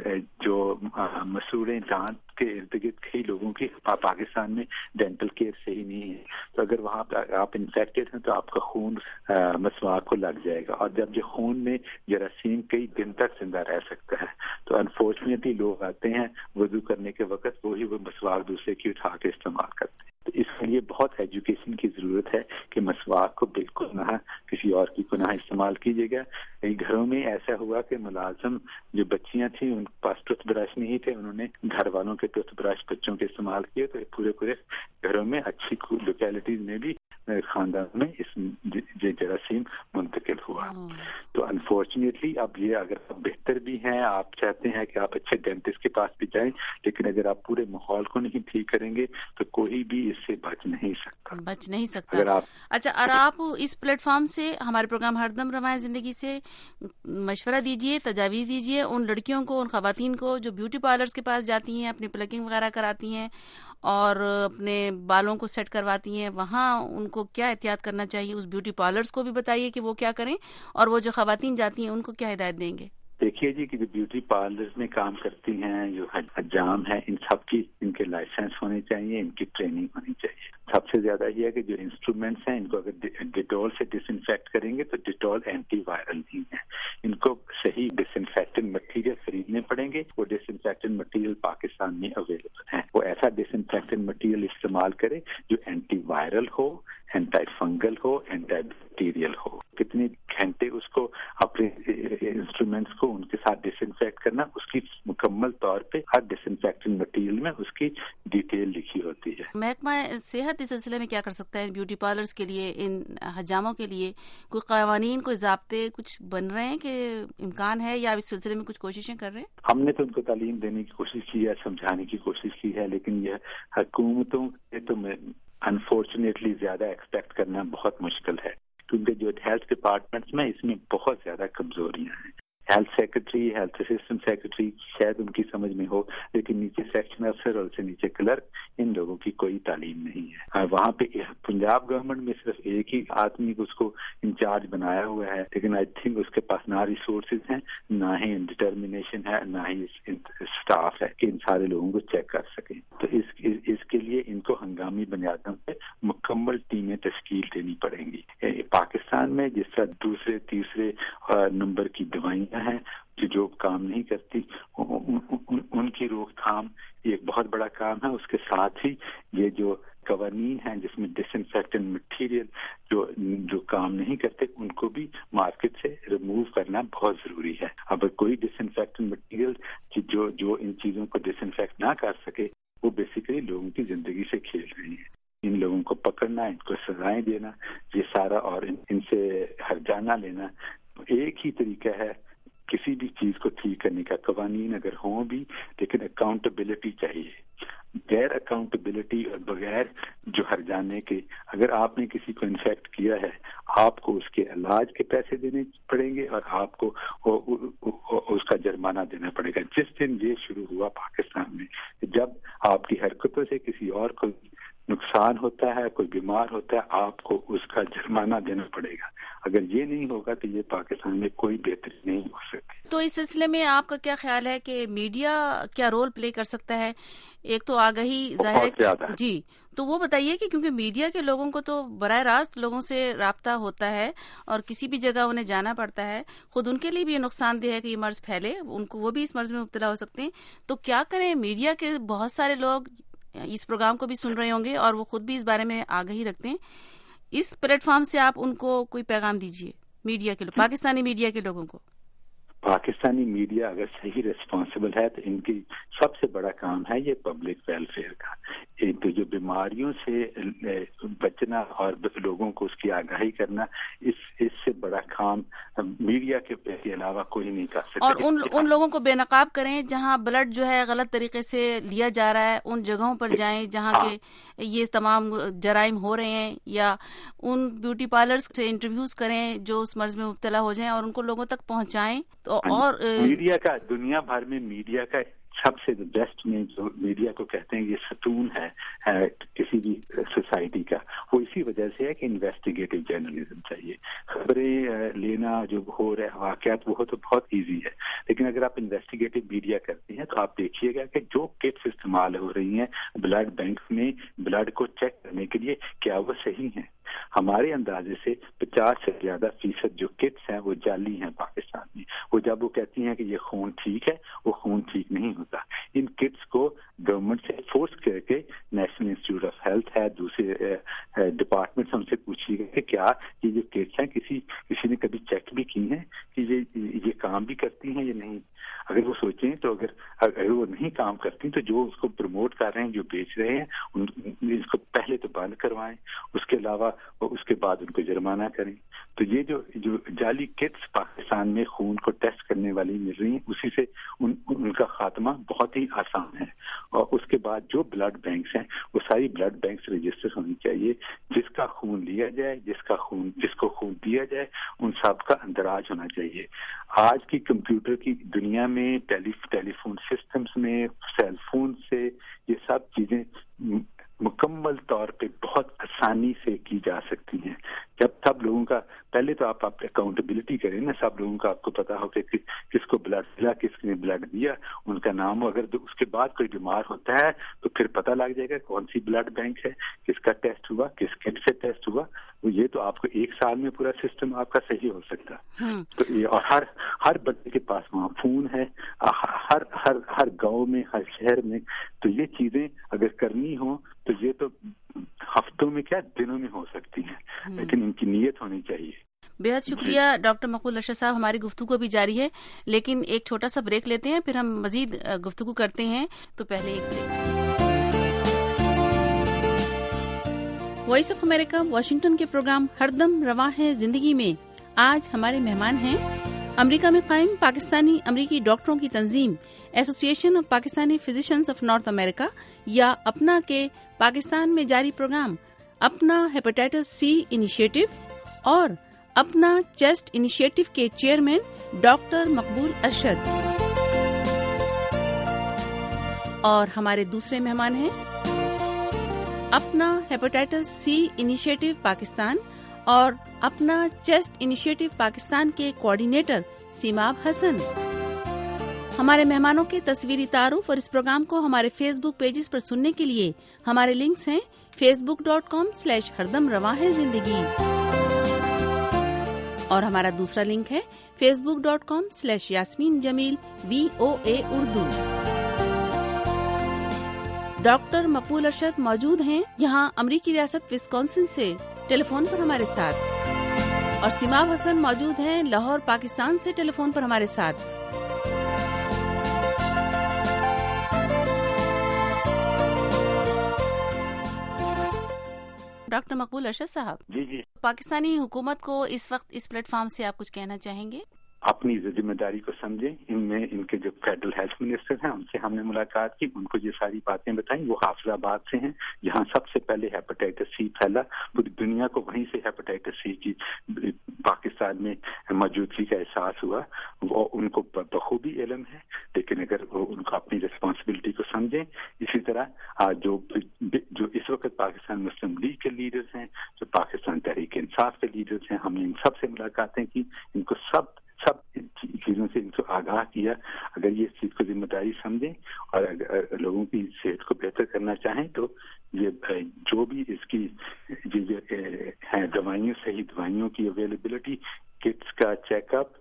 جو مسوڑیں دانت کے ارد گرد کئی لوگوں کی پاکستان میں ڈینٹل کیئر صحیح نہیں ہے، تو اگر وہاں پہ آپ انفیکٹڈ ہیں تو آپ کا خون مسواک کو لگ جائے گا، اور جب جو خون میں جراثیم کئی دن تک زندہ رہ سکتا ہے تو انفارچونیٹلی لوگ آتے ہیں وضو کرنے کے وقت وہی وہ مسواک دوسرے کی اٹھا کے استعمال کرتے ہیں. تو اس کے لیے بہت ایجوکیشن کی ضرورت ہے کہ مسواک کو بالکل نہ کسی اور کی گناہ استعمال کیجیے گا. کئی گھروں میں ایسا ہوا کہ ملازم جو بچیاں تھیں ان کے پاس ٹوتھ برش نہیں تھے، انہوں نے گھر والوں کے ٹوتھ برش بچوں کے استعمال کیے، تو پورے پورے گھروں میں اچھی لوکیلٹیز میں بھی خاندان میں اس جراثیم منتقل ہوا. تو انفارچونیٹلی اب یہ اگر آپ بہتر بھی ہیں، آپ چاہتے ہیں کہ آپ اچھے ڈینٹسٹ کے پاس بھی جائیں، لیکن اگر آپ پورے ماحول کو نہیں ٹھیک کریں گے تو کوئی بھی اس سے بچ نہیں سکتا بچ نہیں سکتا اچھا، اور آپ اس پلیٹ فارم سے ہمارے پروگرام ہر دم رواں زندگی سے مشورہ دیجئے، تجاویز دیجئے ان لڑکیوں کو، ان خواتین کو جو بیوٹی پارلرز کے پاس جاتی ہیں، اپنی پلکنگ وغیرہ کراتی ہیں اور اپنے بالوں کو سیٹ کرواتی ہیں، وہاں ان کو کیا احتیاط کرنا چاہیے. اس بیوٹی پارلرز کو بھی بتائیے کہ وہ کیا کریں، اور وہ جو خواتین جاتی ہیں ان کو کیا ہدایت دیں گے. دیکھیے جی کہ جو بیوٹی پارلرز میں کام کرتی ہیں، جو حجام ہیں، ان سب کی ان کے لائسنس ہونے چاہیے، ان کی ٹریننگ ہونی چاہیے. سب سے زیادہ یہ ہے کہ جو انسٹرومینٹس ہیں ان کو اگر ڈیٹول سے ڈس انفیکٹ کریں گے تو ڈیٹول اینٹی وائرل نہیں ہے. ان کو صحیح ڈس انفیکٹنٹ مٹیریل خریدنے پڑیں گے. وہ ڈس انفیکٹنٹ مٹیریل پاکستان میں اویلیبل ہیں. وہ ایسا ڈس انفیکٹنٹ مٹیریل استعمال کرے جو اینٹی وائرل ہو، اینٹی فنگل ہو، اینٹی بیکٹیریل ہو. کتنے گھنٹے اس کو اپنے انسٹرومینٹس کو ان کے ساتھ ڈس انفیکٹ کرنا، اس کی مکمل طور پہ ہر ڈس انفیکٹنٹ مٹیریل میں اس کی ڈیٹیل لکھی ہوتی ہے. محکمہ صحت اس سلسلے میں کیا کر سکتا ہے؟ بیوٹی پارلرز کے لیے، ان حجاموں کے لیے کوئی قوانین، کوئی ضابطے کچھ بن رہے ہیں کہ امکان ہے، یا اس سلسلے میں کچھ کوششیں کر رہے ہیں؟ ہم نے تو ان کو تعلیم دینے کی کوشش کی ہے، سمجھانے کی کوشش کی ہے، لیکن یہ حکومتوں سے تو انفارچونیٹلی زیادہ ایکسپیکٹ کرنا بہت مشکل ہے، کیونکہ جو ہیلتھ ڈپارٹمنٹس میں اس میں بہت زیادہ کمزوریاں ہیں. Health secretary, health assistant secretary شاید ان کی سمجھ میں ہو، لیکن نیچے سیکشن افسر اور اسے نیچے کلرک، ان لوگوں کی کوئی تعلیم نہیں ہے. وہاں پہ پنجاب گورنمنٹ میں صرف ایک ہی آدمی کو اس کو انچارج بنایا ہوا ہے، لیکن آئی تھنک اس کے پاس نہ ریسورسز ہیں، نہ ہی ڈٹرمنیشن ہے، نہ ہی اسٹاف ہے کہ ان سارے لوگوں کو چیک کر سکیں. تو اس اس کے لیے ان کو ہنگامی بنیادوں پہ مکمل ٹیمیں تشکیل دینی پڑیں گی. پاکستان میں جس طرح دوسرے تیسرے نمبر کی دوائیاں ہیں جو جو کام نہیں کرتی، ان کی روک تھام ایک بہت بڑا کام ہے. اس کے ساتھ ہی یہ جو قوانین ہیں جس میں ڈس انفیکٹنٹ مٹیریل جو جو کام نہیں کرتے ان کو بھی مارکیٹ سے ریموو کرنا بہت ضروری ہے. اگر کوئی ڈس انفیکٹنٹ مٹیریل جو جو ان چیزوں کو ڈس انفیکٹ نہ کر سکے وہ بیسیکلی لوگوں کی زندگی سے کھیل رہی ہیں. ان لوگوں کو پکڑنا، ان کو سزائیں دینا، یہ سارا، اور ان سے ہرجانہ لینا ایک ہی طریقہ ہے کسی بھی چیز کو ٹھیک کرنے کا. قوانین اگر ہوں بھی، لیکن اکاؤنٹیبلٹی چاہیے. غیر اکاؤنٹیبلٹی اور بغیر جو ہرجانے کے، اگر آپ نے کسی کو انفیکٹ کیا ہے آپ کو اس کے علاج کے پیسے دینے پڑیں گے اور آپ کو اس کا جرمانہ دینا پڑے گا. جس دن یہ شروع ہوا پاکستان میں، جب آپ کی حرکتوں سے کسی اور کو نقصان ہوتا ہے، کوئی بیمار ہوتا ہے، آپ کو اس کا جرمانہ دینا پڑے گا. اگر یہ نہیں ہوگا تو یہ پاکستان میں کوئی بہتری نہیں ہو سکتی. تو اس سلسلے میں آپ کا کیا خیال ہے کہ میڈیا کیا رول پلے کر سکتا ہے؟ ایک تو آگہی ظاہر ہے جی، تو وہ بتائیے کہ کیونکہ میڈیا کے لوگوں کو تو براہ راست لوگوں سے رابطہ ہوتا ہے اور کسی بھی جگہ انہیں جانا پڑتا ہے، خود ان کے لیے بھی یہ نقصان دہ ہے کہ یہ مرض پھیلے، ان کو وہ بھی اس مرض میں مبتلا ہو سکتے ہیں. تو کیا کریں؟ میڈیا کے بہت سارے لوگ اس پروگرام کو بھی سن رہے ہوں گے اور وہ خود بھی اس بارے میں آگہی رکھتے ہیں. اس پلیٹ فارم سے آپ ان کو کوئی پیغام دیجیے، میڈیا کے لوگ، پاکستانی میڈیا کے لوگوں کو. پاکستانی میڈیا اگر صحیح ریسپانسبل ہے تو ان کی سب سے بڑا کام ہے یہ پبلک ویلفیئر کا. تو جو بیماریوں سے بچنا اور لوگوں کو اس کی آگاہی کرنا، اس اس سے بڑا کام میڈیا کے علاوہ کوئی نہیں کر سکتا. اور ان ان لوگوں کو بے نقاب کریں جہاں بلڈ جو ہے غلط طریقے سے لیا جا رہا ہے، ان جگہوں پر جائیں جہاں کے یہ تمام جرائم ہو رہے ہیں، یا ان بیوٹی پارلرز سے انٹرویوز کریں جو اس مرض میں مبتلا ہو جائیں اور ان کو لوگوں تک پہنچائیں. تو اور میڈیا کا دنیا بھر میں میڈیا کا سب سے بیسٹ میں جو میڈیا کو کہتے ہیں یہ ستون ہے کسی بھی سوسائٹی کا، وہ اسی وجہ سے ہے کہ انویسٹیگیٹو جرنلزم چاہیے. خبریں لینا جو ہو رہا ہے، واقعات وہ تو بہت ایزی ہے، لیکن اگر آپ انویسٹیگیٹو میڈیا کرتے ہیں تو آپ دیکھیے گا کہ جو کٹس استعمال ہو رہی ہیں بلڈ بینک میں بلڈ کو چیک کرنے کے لیے، کیا وہ صحیح ہیں؟ ہمارے اندازے سے پچاس سے زیادہ فیصد جو کٹس ہیں وہ جعلی ہیں پاکستان میں. وہ جب وہ کہتی ہیں کہ یہ خون ٹھیک ہے، وہ خون ٹھیک نہیں ہوتا. ان کٹس کو گورنمنٹ سے فورس کر کے نیشنل انسٹیٹیوٹ آف ہیلتھ ہے، دوسرے ڈپارٹمنٹ ہم سے پوچھیے گا کہ کیا یہ جو کٹس ہیں کسی کسی نے کبھی چیک بھی کی ہیں کہ یہ یہ کام بھی کرتی ہیں یا نہیں. اگر وہ سوچیں تو اگر اگر وہ نہیں کام کرتی تو جو اس کو پروموٹ کر رہے ہیں، جو بیچ رہے ہیں، ان اس کو پہلے تو بند کروائیں، اس کے علاوہ اس کے بعد ان کو جرمانہ کریں. تو یہ جو جو جعلی کٹس پاکستان میں خون کو ٹیسٹ کرنے والی مل رہی ہیں، اسی سے ان, ان کا خاتمہ بہت ہی آسان ہے. اور اس کے بعد جو بلڈ بینکس ہیں وہ ساری بلڈ بینکس رجسٹر ہونی چاہیے. جس کا خون لیا جائے، جس کا خون جس کو خون دیا جائے، ان سب کا اندراج ہونا چاہیے. آج کی کمپیوٹر کی دنیا میں ٹیلی ٹیلی فون سسٹمز میں سیل فون سے یہ سب چیزیں مکمل طور پہ بہت آسانی سے کی جا سکتی ہیں. جب سب لوگوں کا پہلے تو آپ اکاؤنٹیبلٹی کریں نا، سب لوگوں کا آپ کو پتا ہو کہ کس کو بلڈ دیا، کس نے بلڈ دیا، ان کا نام ہو. اگر اس کے بعد کوئی بیمار ہوتا ہے تو پھر پتہ لگ جائے گا کون سی بلڈ بینک ہے، کس کا ٹیسٹ ہوا، کس کٹ سے ٹیسٹ ہوا. یہ تو آپ کو ایک سال میں پورا سسٹم آپ کا صحیح ہو سکتا. تو یہ اور ہر ہر بچے کے پاس وہاں فون ہے، ہر ہر ہر گاؤں میں، ہر شہر میں. تو یہ چیزیں اگر کرنی ہوں تو یہ تو ہفتوں میں کیا دنوں میں ہو سکتی ہیں، لیکن ان کی نیت ہونی چاہیے. بے حد شکریہ ڈاکٹر مقبول ارشد صاحب. ہماری گفتگو بھی جاری ہے لیکن ایک چھوٹا سا بریک لیتے ہیں، پھر ہم مزید گفتگو کرتے ہیں. تو پہلے ایک break. Voice of America Washington کے پروگرام ہر دم رواں ہے زندگی میں آج ہمارے مہمان ہیں امریکہ میں قائم پاکستانی امریکی ڈاکٹروں کی تنظیم association of Pakistani physicians of North America یا اپنا کے پاکستان میں جاری پروگرام اپنا ہیپاٹائٹس سی انیشیٹو اور اپنا چیسٹ انیشیٹو کے چیئرمین ڈاکٹر مقبول ارشد. اور ہمارے دوسرے مہمان ہیں اپنا ہیپاٹائٹس سی انیشیٹو پاکستان اور اپنا چیسٹ انیشیٹو پاکستان کے کوآرڈینیٹر سیماب حسن. ہمارے مہمانوں کے تصویری تعارف اور اس پروگرام کو ہمارے فیس بک پیجز پر سننے کے لیے ہمارے لنکس ہیں Facebook dot com slash ہردم رواں ہے زندگی اور ہمارا دوسرا لنک ہے Facebook dot com slash Yasmeen Jamil V O A Urdu. Doctor Maqbool Arshad موجود ہیں یہاں امریکی ریاست وسکونسن سے ٹیلی فون پر ہمارے ساتھ، اور سیماب حسن موجود ہیں لاہور پاکستان سے ٹیلی فون پر ہمارے ساتھ. ڈاکٹر مقبول ارشد صاحب، جی جی پاکستانی حکومت کو اس وقت اس پلیٹ فارم سے آپ کچھ کہنا چاہیں گے؟ اپنی ذمہ داری کو سمجھیں. ان میں ان کے جو فیڈرل ہیلتھ منسٹر ہیں ان سے ہم نے ملاقات کی, ان کو یہ ساری باتیں بتائیں. وہ حافظ آباد سے ہیں جہاں سب سے پہلے ہیپاٹائٹس سی پھیلا, پوری دنیا کو وہیں سے ہیپاٹائٹس سی کی پاکستان میں موجودگی کا احساس ہوا. وہ ان کو بخوبی علم ہے, لیکن اگر وہ ان کو اپنی ریسپانسبلٹی کو سمجھیں. اسی طرح جو جو اس وقت پاکستان مسلم لیگ کے لیڈرز ہیں, جو پاکستان تحریک انصاف کے لیڈرز ہیں, ہم نے ان سب سے ملاقاتیں کی. ان کو سب سب چیزوں سے ان کو آگاہ کیا. اگر یہ اس چیز کو ذمہ داری سمجھیں اور اگر لوگوں کی صحت کو بہتر کرنا چاہیں تو یہ جو بھی اس کی ہیں دوائیوں, صحیح دوائیوں کی اویلیبلٹی, کٹس کا چیک اپ,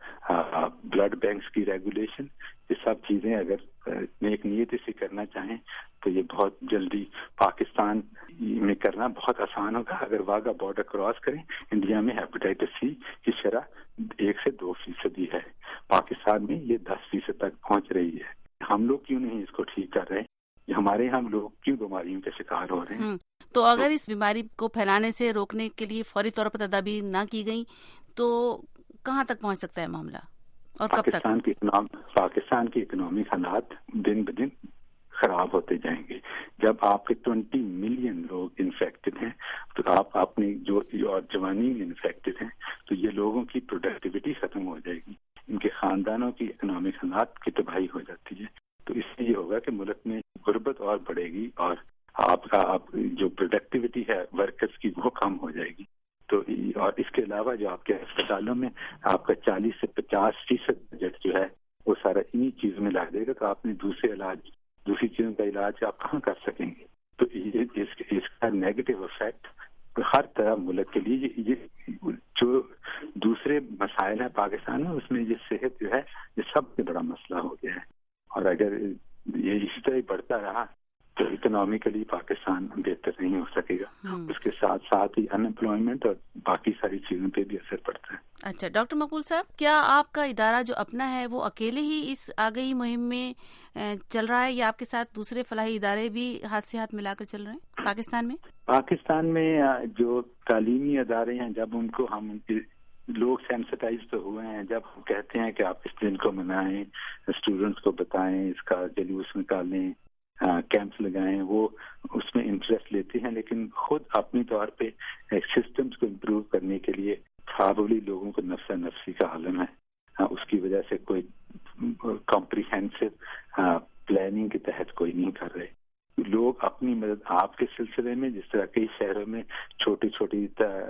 بلڈ بینکس کی ریگولیشن, یہ سب چیزیں اگر نیک نیت سے کرنا چاہیں تو یہ بہت جلدی پاکستان میں کرنا بہت آسان ہوگا. اگر واگا بارڈر کراس کریں, انڈیا میں ہیپاٹائٹس سی کی شرح ایک سے دو فیصدی ہے, پاکستان میں یہ دس فیصد تک پہنچ رہی ہے. ہم لوگ کیوں نہیں اس کو ٹھیک کر رہے؟ ہمارے ہم لوگ کیوں بیماریوں کے شکار ہو رہے ہیں؟ تو اگر اس بیماری کو پھیلانے سے روکنے کے لیے فوری طور پر تدابیر نہ کی گئی تو کہاں تک پہنچ سکتا ہے معاملہ اور کب تک؟ پاکستان کی پاکستان کی اکنامی حالات دن بدن خراب ہوتے جائیں گے. جب آپ کے ٹوینٹی ملین لوگ انفیکٹڈ ہیں تو آپ اپنی جو اور جوانی میں انفیکٹڈ ہیں تو یہ لوگوں کی پروڈکٹیوٹی ختم ہو جائے گی, ان کے خاندانوں کی اکنامک حالات کی تباہی ہو جاتی ہے. تو اس سے یہ ہوگا کہ ملک میں غربت اور بڑھے گی اور آپ کا آپ جو پروڈکٹیوٹی ہے ورکرز کی وہ کم ہو جائے گی. تو اور اس کے علاوہ جو آپ کے اسپتالوں میں آپ کا چالیس سے پچاس فیصد بجٹ جو ہے وہ سارا انہی چیزوں میں لگ جائے گا. تو آپ نے دوسرے علاج دوسری چیزوں کا علاج آپ کہاں کر سکیں گے؟ تو اس, اس کا نیگیٹو افیکٹ ہر طرح ملک کے لیے. یہ جو دوسرے مسائل ہیں پاکستان میں اس میں یہ صحت جو ہے یہ سب سے بڑا مسئلہ ہو گیا ہے. اور اگر یہ اسی طرح بڑھتا رہا تو اکنامکلی پاکستان بہتر نہیں ہو سکے گا. اس کے ساتھ ساتھ ہی ان امپلائمنٹ اور باقی ساری چیزوں پہ بھی اثر پڑتا ہے. اچھا ڈاکٹر مقبول صاحب, کیا آپ کا ادارہ جو اپنا ہے وہ اکیلے ہی اس آگہی مہم میں چل رہا ہے یا آپ کے ساتھ دوسرے فلاحی ادارے بھی ہاتھ سے ہاتھ ملا کر چل رہے ہیں پاکستان میں؟ پاکستان میں جو تعلیمی ادارے ہیں جب ان کو ہم لوگ سینسٹائز تو ہوئے ہیں, جب ہم کہتے ہیں کہ آپ اس دن کو منائیں, اسٹوڈنٹس کو بتائیں, اس کا جلوس نکالیں, کیمپس لگائیں, وہ اس میں انٹرسٹ لیتے ہیں. لیکن خود اپنی طور پہ سسٹمز کو امپروو کرنے کے لیے پرابلی لوگوں کو نفسا نفسی کا عالم ہے. اس کی وجہ سے کوئی کمپریہنسو پلاننگ کے تحت کوئی نہیں کر رہے. لوگ اپنی مدد آپ کے سلسلے میں, جس طرح کئی شہروں میں چھوٹی چھوٹی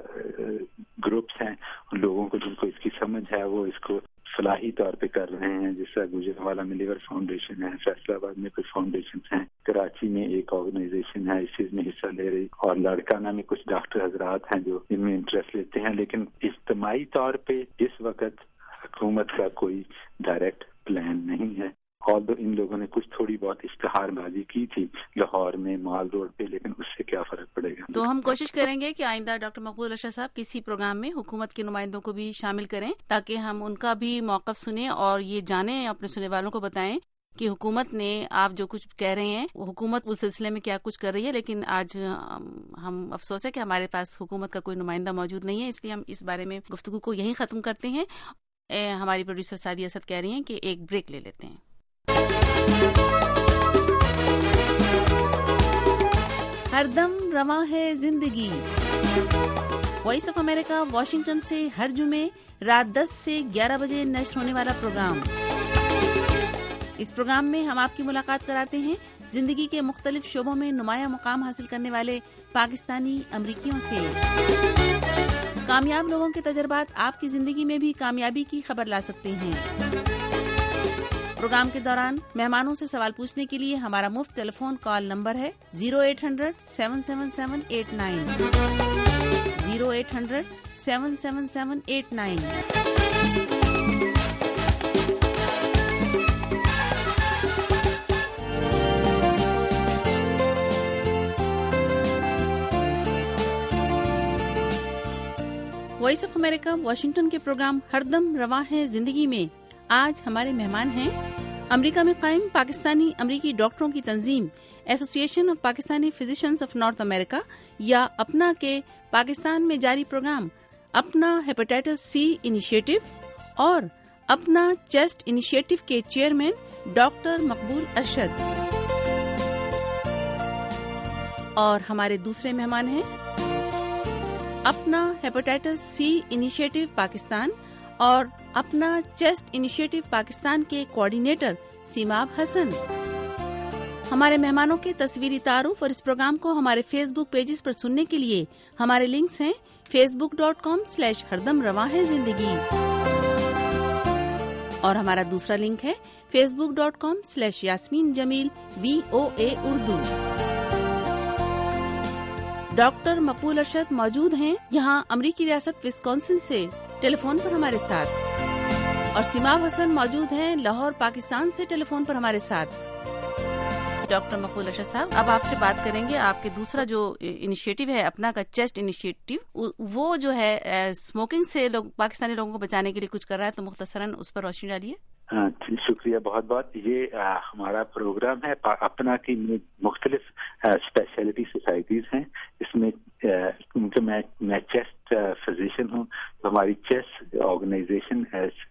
گروپس ہیں لوگوں کو جن کو اس کی سمجھ ہے وہ اس کو فلاحی طور پہ کر رہے ہیں. جس طرح گجرانوالہ میں لیور فاؤنڈیشن ہے, فیصلہ آباد میں کچھ فاؤنڈیشن ہیں, کراچی میں ایک آرگنائزیشن ہے اس چیز میں حصہ لے رہی, اور لڑکانہ میں کچھ ڈاکٹر حضرات ہیں جو ان میں انٹرسٹ لیتے ہیں. لیکن اجتماعی طور پہ اس وقت حکومت کا کوئی ڈائریکٹ پلان نہیں ہے. اور ان لوگوں نے کچھ تھوڑی بہت اشتہار بازی کی تھی لاہور میں مال روڈ پہ, لیکن اس سے کیا فرق پڑے گا؟ تو ہم کوشش کریں گے کہ آئندہ ڈاکٹر مقبول ارشد صاحب کسی پروگرام میں حکومت کے نمائندوں کو بھی شامل کریں تاکہ ہم ان کا بھی موقف سنیں اور یہ جانیں, اپنے سننے والوں کو بتائیں کہ حکومت نے آپ جو کچھ کہہ رہے ہیں حکومت اس سلسلے میں کیا کچھ کر رہی ہے. لیکن آج ہم افسوس ہے کہ ہمارے پاس حکومت کا کوئی نمائندہ موجود نہیں ہے, اس لیے ہم اس بارے میں گفتگو کو یہیں ختم کرتے ہیں. ہماری پروڈیوسر سعدیہ اسد کہہ رہی ہیں کہ ایک بریک لے لیتے ہیں. ہر دم رواں ہے زندگی. وائس آف امریکہ واشنگٹن سے ہر جمعے رات دس سے گیارہ بجے نشر ہونے والا پروگرام. اس پروگرام میں ہم آپ کی ملاقات کراتے ہیں زندگی کے مختلف شعبوں میں نمایاں مقام حاصل کرنے والے پاکستانی امریکیوں سے. کامیاب لوگوں کے تجربات آپ کی زندگی میں بھی کامیابی کی خبر لا سکتے ہیں. پروگرام کے دوران مہمانوں سے سوال پوچھنے کے لیے ہمارا مفت ٹیلی فون کال نمبر ہے zero eight hundred seven seven seven eight nine zero eight hundred seven seven seven eight nine. Voice of America Washington کے پروگرام ہر دم رواں ہے زندگی میں آج ہمارے مہمان ہیں امریکہ میں قائم پاکستانی امریکی ڈاکٹروں کی تنظیم association of Pakistani physicians of North America یا اپنا کے پاکستان میں جاری پروگرام اپنا ہیپاٹائٹس سی انیشیٹو اور اپنا چیسٹ انیشیٹو کے چیئرمین ڈاکٹر مقبول ارشد، اور ہمارے دوسرے مہمان ہیں اپنا ہیپاٹائٹس سی انیشیٹو پاکستان اور اپنا چیسٹ انیشیٹو پاکستان کے کوآرڈینیٹر سیماب حسن۔ ہمارے مہمانوں کے تصویری تعارف اور اس پروگرام کو ہمارے فیس بک پیجز پر سننے کے لیے ہمارے لنکس ہیں Facebook dot com slash ہردم رواں ہے زندگی، اور ہمارا دوسرا لنک ہے Facebook dot com slash Yasmeen Jamil V O A Urdu. Doctor Maqbool Arshad موجود ہیں یہاں امریکی ریاست وسکونسن سے ٹیلی فون پر ہمارے ساتھ، اور سیماب حسن موجود ہیں لاہور پاکستان سے ٹیلی فون پر ہمارے ساتھ۔ ڈاکٹر مقبول ارشد صاحب، اب آپ سے بات کریں گے، آپ کے دوسرا جو انیشیٹو ہے اپنا کا چیسٹ انیشیٹو، وہ جو ہے اسموکنگ سے لوگ پاکستانی لوگوں کو بچانے کے لیے کچھ کر رہا ہے، تو مختصراً اس پر روشنی ڈالیے۔ شکریہ بہت بہت۔ یہ ہمارا پروگرام ہے اپنا کی مختلف اسپیشلٹی سوسائٹیز ہیں، اس میں کیونکہ میں میں چیسٹ فزیشین ہوں، تو ہماری چیسٹ آرگنائزیشن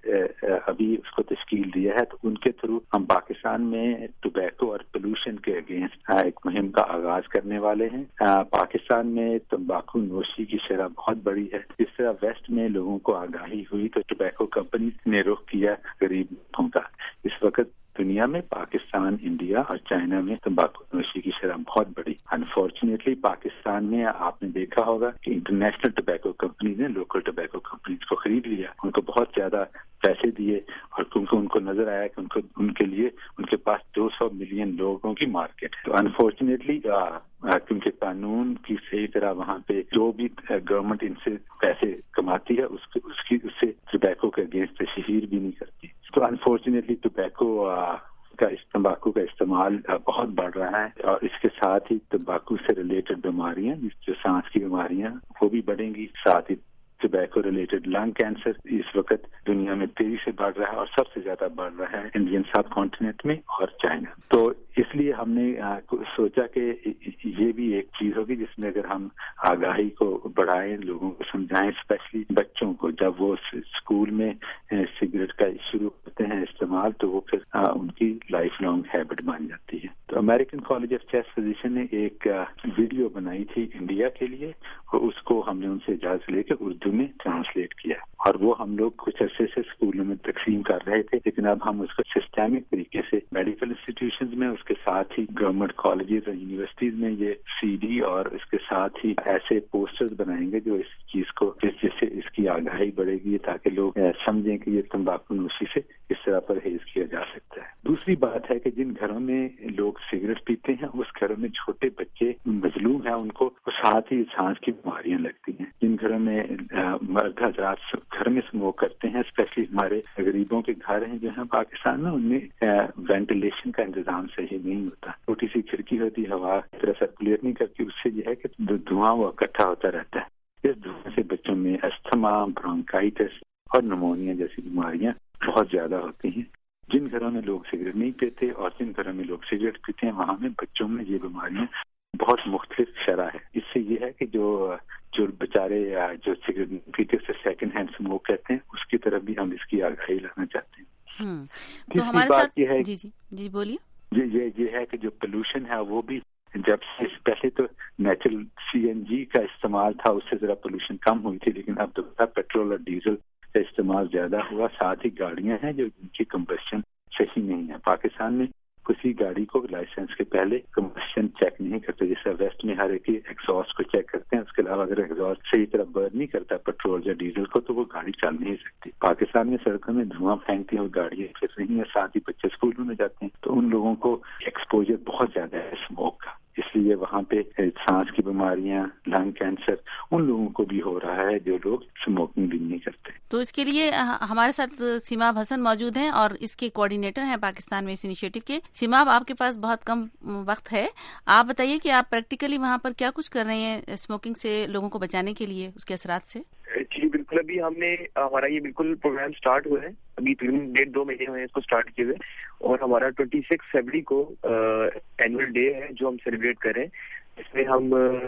ابھی اس کو تشکیل دیا ہے، تو ان کے تھرو ہم پاکستان میں ٹوبیکو اور پولوشن کے اگینسٹ ایک مہم کا آغاز کرنے والے ہیں۔ پاکستان میں تمباکو نوشی کی شرح بہت بڑی ہے، جس طرح ویسٹ میں لوگوں کو آگاہی ہوئی تو ٹوبیکو کمپنی نے رخ کیا غریب ملکوں کا۔ اس وقت دنیا میں پاکستان، انڈیا اور چائنا میں تمباکو نوشی کی شرح بہت بڑی۔ انفارچونیٹلی پاکستان میں آپ نے دیکھا ہوگا کہ انٹرنیشنل ٹوبیکو کمپنیز نے لوکل ٹوبیکو کمپنیز کو خرید لیا، ان کو بہت زیادہ پیسے دیے، اور کیونکہ ان کو نظر آیا کہ ان کو ان کے لیے ان کے پاس دو سو ملین لوگوں کی مارکیٹ ہے۔ تو انفارچونیٹلی کیونکہ قانون کی صحیح طرح وہاں پہ جو بھی گورنمنٹ ان سے پیسے کماتی ہے اس کی اس کی اس سے ٹوبیکو کے اگینسٹ تشہیر بھی نہیں کرتی۔ تو انفارچونیٹلی ٹوبیکو کا تمباکو کا استعمال بہت بڑھ رہا ہے، اور اس کے ساتھ ہی تمباکو سے ریلیٹڈ بیماریاں جو سانس کی بیماریاں وہ بھی بڑھیں گی، ساتھ ہی ٹوبیکو ریلیٹڈ لنگ کینسر اس وقت دنیا میں تیزی سے بڑھ رہا ہے، اور سب سے زیادہ بڑھ رہا ہے انڈین سب کانٹیننٹ میں اور چائنا۔ تو اس لیے ہم نے سوچا کہ یہ بھی ایک چیز ہوگی جس میں اگر ہم آگاہی کو بڑھائیں، لوگوں کو سمجھائیں، اسپیشلی بچوں کو، جب وہ اسکول میں سگریٹ کا شروع کرتے ہیں استعمال تو وہ پھر ان کی لائف لانگ ہیبٹ بن جاتی ہے۔ تو American college of chest physician نے ایک ویڈیو بنائی تھی انڈیا کے لیے، اور اس کو ہم نے ان سے اجازت لے کے اردو میں ٹرانسلیٹ کیا، اور وہ ہم لوگ کچھ عرصے سے اسکولوں میں تقسیم کر رہے تھے، لیکن اب ہم اس کو سسٹمک طریقے سے میڈیکل انسٹیٹیوشنز میں، اس کے ساتھ ہی گورنمنٹ کالجز اور یونیورسٹیز میں یہ سی ڈی اور اس کے ساتھ ہی ایسے پوسٹرز بنائیں گے جو اس چیز کو جس جس سے اس کی آگاہی بڑھے گی، تاکہ لوگ سمجھیں کہ یہ تمباکو نوشی سے اس طرح پرہیز کیا جا سکتا ہے۔ دوسری بات ہے کہ جن گھروں میں لوگ سگریٹ پیتے ہیں اس گھروں میں چھوٹے بچے مظلوم ہیں، ان کو ساتھ ہی سانس کی بیماریاں لگتی ہیں۔ جن گھروں میں مرد حضرات گھر میں اسموک کرتے ہیں، اسپیشلی ہمارے غریبوں کے گھر ہیں جو ہیں پاکستان میں، ان میں وینٹیلیشن کا انتظام صحیح نہیں ہوتا، چھوٹی سی کھڑکی ہوتی، ہوا اس طرح سرکولیٹ نہیں کرتی، اس سے یہ ہے کہ دھواں وہ اکٹھا ہوتا رہتا ہے۔ اس دھوئیں سے بچوں میں استھما، برونکائٹس اور نمونیا جیسی بیماریاں بہت زیادہ ہوتی ہیں۔ جن گھروں میں لوگ سگریٹ نہیں پیتے اور جن گھروں میں لوگ سگریٹ پیتے ہیں وہاں میں بچوں میں یہ بیماریاں بہت مختلف شرح ہے۔ اس سے یہ ہے کہ جو جو بیچارے جو سگریٹ پیتے سے سیکنڈ ہینڈ اسموک کرتے ہیں اس کی طرف بھی ہم اس کی آگاہی لانا چاہتے ہیں۔ تو ہمارے ساتھ یہ ہے جی جی جی بولیے یہ یہ ہے کہ جو پولوشن ہے وہ بھی جب سے پہلے تو نیچرل سی این جی کا استعمال تھا اس سے ذرا پولوشن کم ہوئی تھی، لیکن اب دوبارہ پیٹرول اور ڈیزل کا استعمال زیادہ ہوا، ساتھ ہی گاڑیاں ہیں جو جن کی کمبشن صحیح نہیں ہے۔ پاکستان میں کسی گاڑی کو لائسنس کے پہلے کمبشن چیک نہیں کرتے، جیسے ویسٹ میں ہر ایک ایگزاسٹ کو چیک کرتے ہیں، اس کے علاوہ اگر ایگزاسٹ صحیح طرح برن نہیں کرتا پیٹرول یا ڈیزل کو تو وہ گاڑی چل نہیں سکتی۔ پاکستان میں سڑکوں میں دھواں پھینکتی ہیں اور گاڑیاں پھر رہی ہیں، ساتھ ہی بچے اسکولوں میں جاتے ہیں، تو ان لوگوں کو ایکسپوجر بہت زیادہ ہے اسموک کا، اس لیے وہاں پہ سانس کی بیماریاں، لنگ کینسر ان لوگوں کو بھی ہو رہا ہے جو لوگ اسموکنگ بھی نہیں کرتے۔ تو اس کے لیے ہمارے ساتھ سیماب حسن موجود ہیں اور اس کے کوآرڈینیٹر ہیں پاکستان میں اس انیشیٹو کے۔ سیماب، آپ کے پاس بہت کم وقت ہے، آپ بتائیے کہ آپ پریکٹیکلی وہاں پر کیا کچھ کر رہے ہیں اسموکنگ سے لوگوں کو بچانے کے لیے، اس کے اثرات سے؟ جی بالکل، ابھی ہم نے ہمارا یہ بالکل پروگرام سٹارٹ ہوا ہے، ابھی تقریباً ڈیڑھ دو مہینے ہوئے ہیں اس کو سٹارٹ کیے ہوئے، اور ہمارا ٹوئنٹی سکس فیبری کو اینول ڈے ہے جو ہم سیلیبریٹ کر رہے ہیں۔ اس میں ہم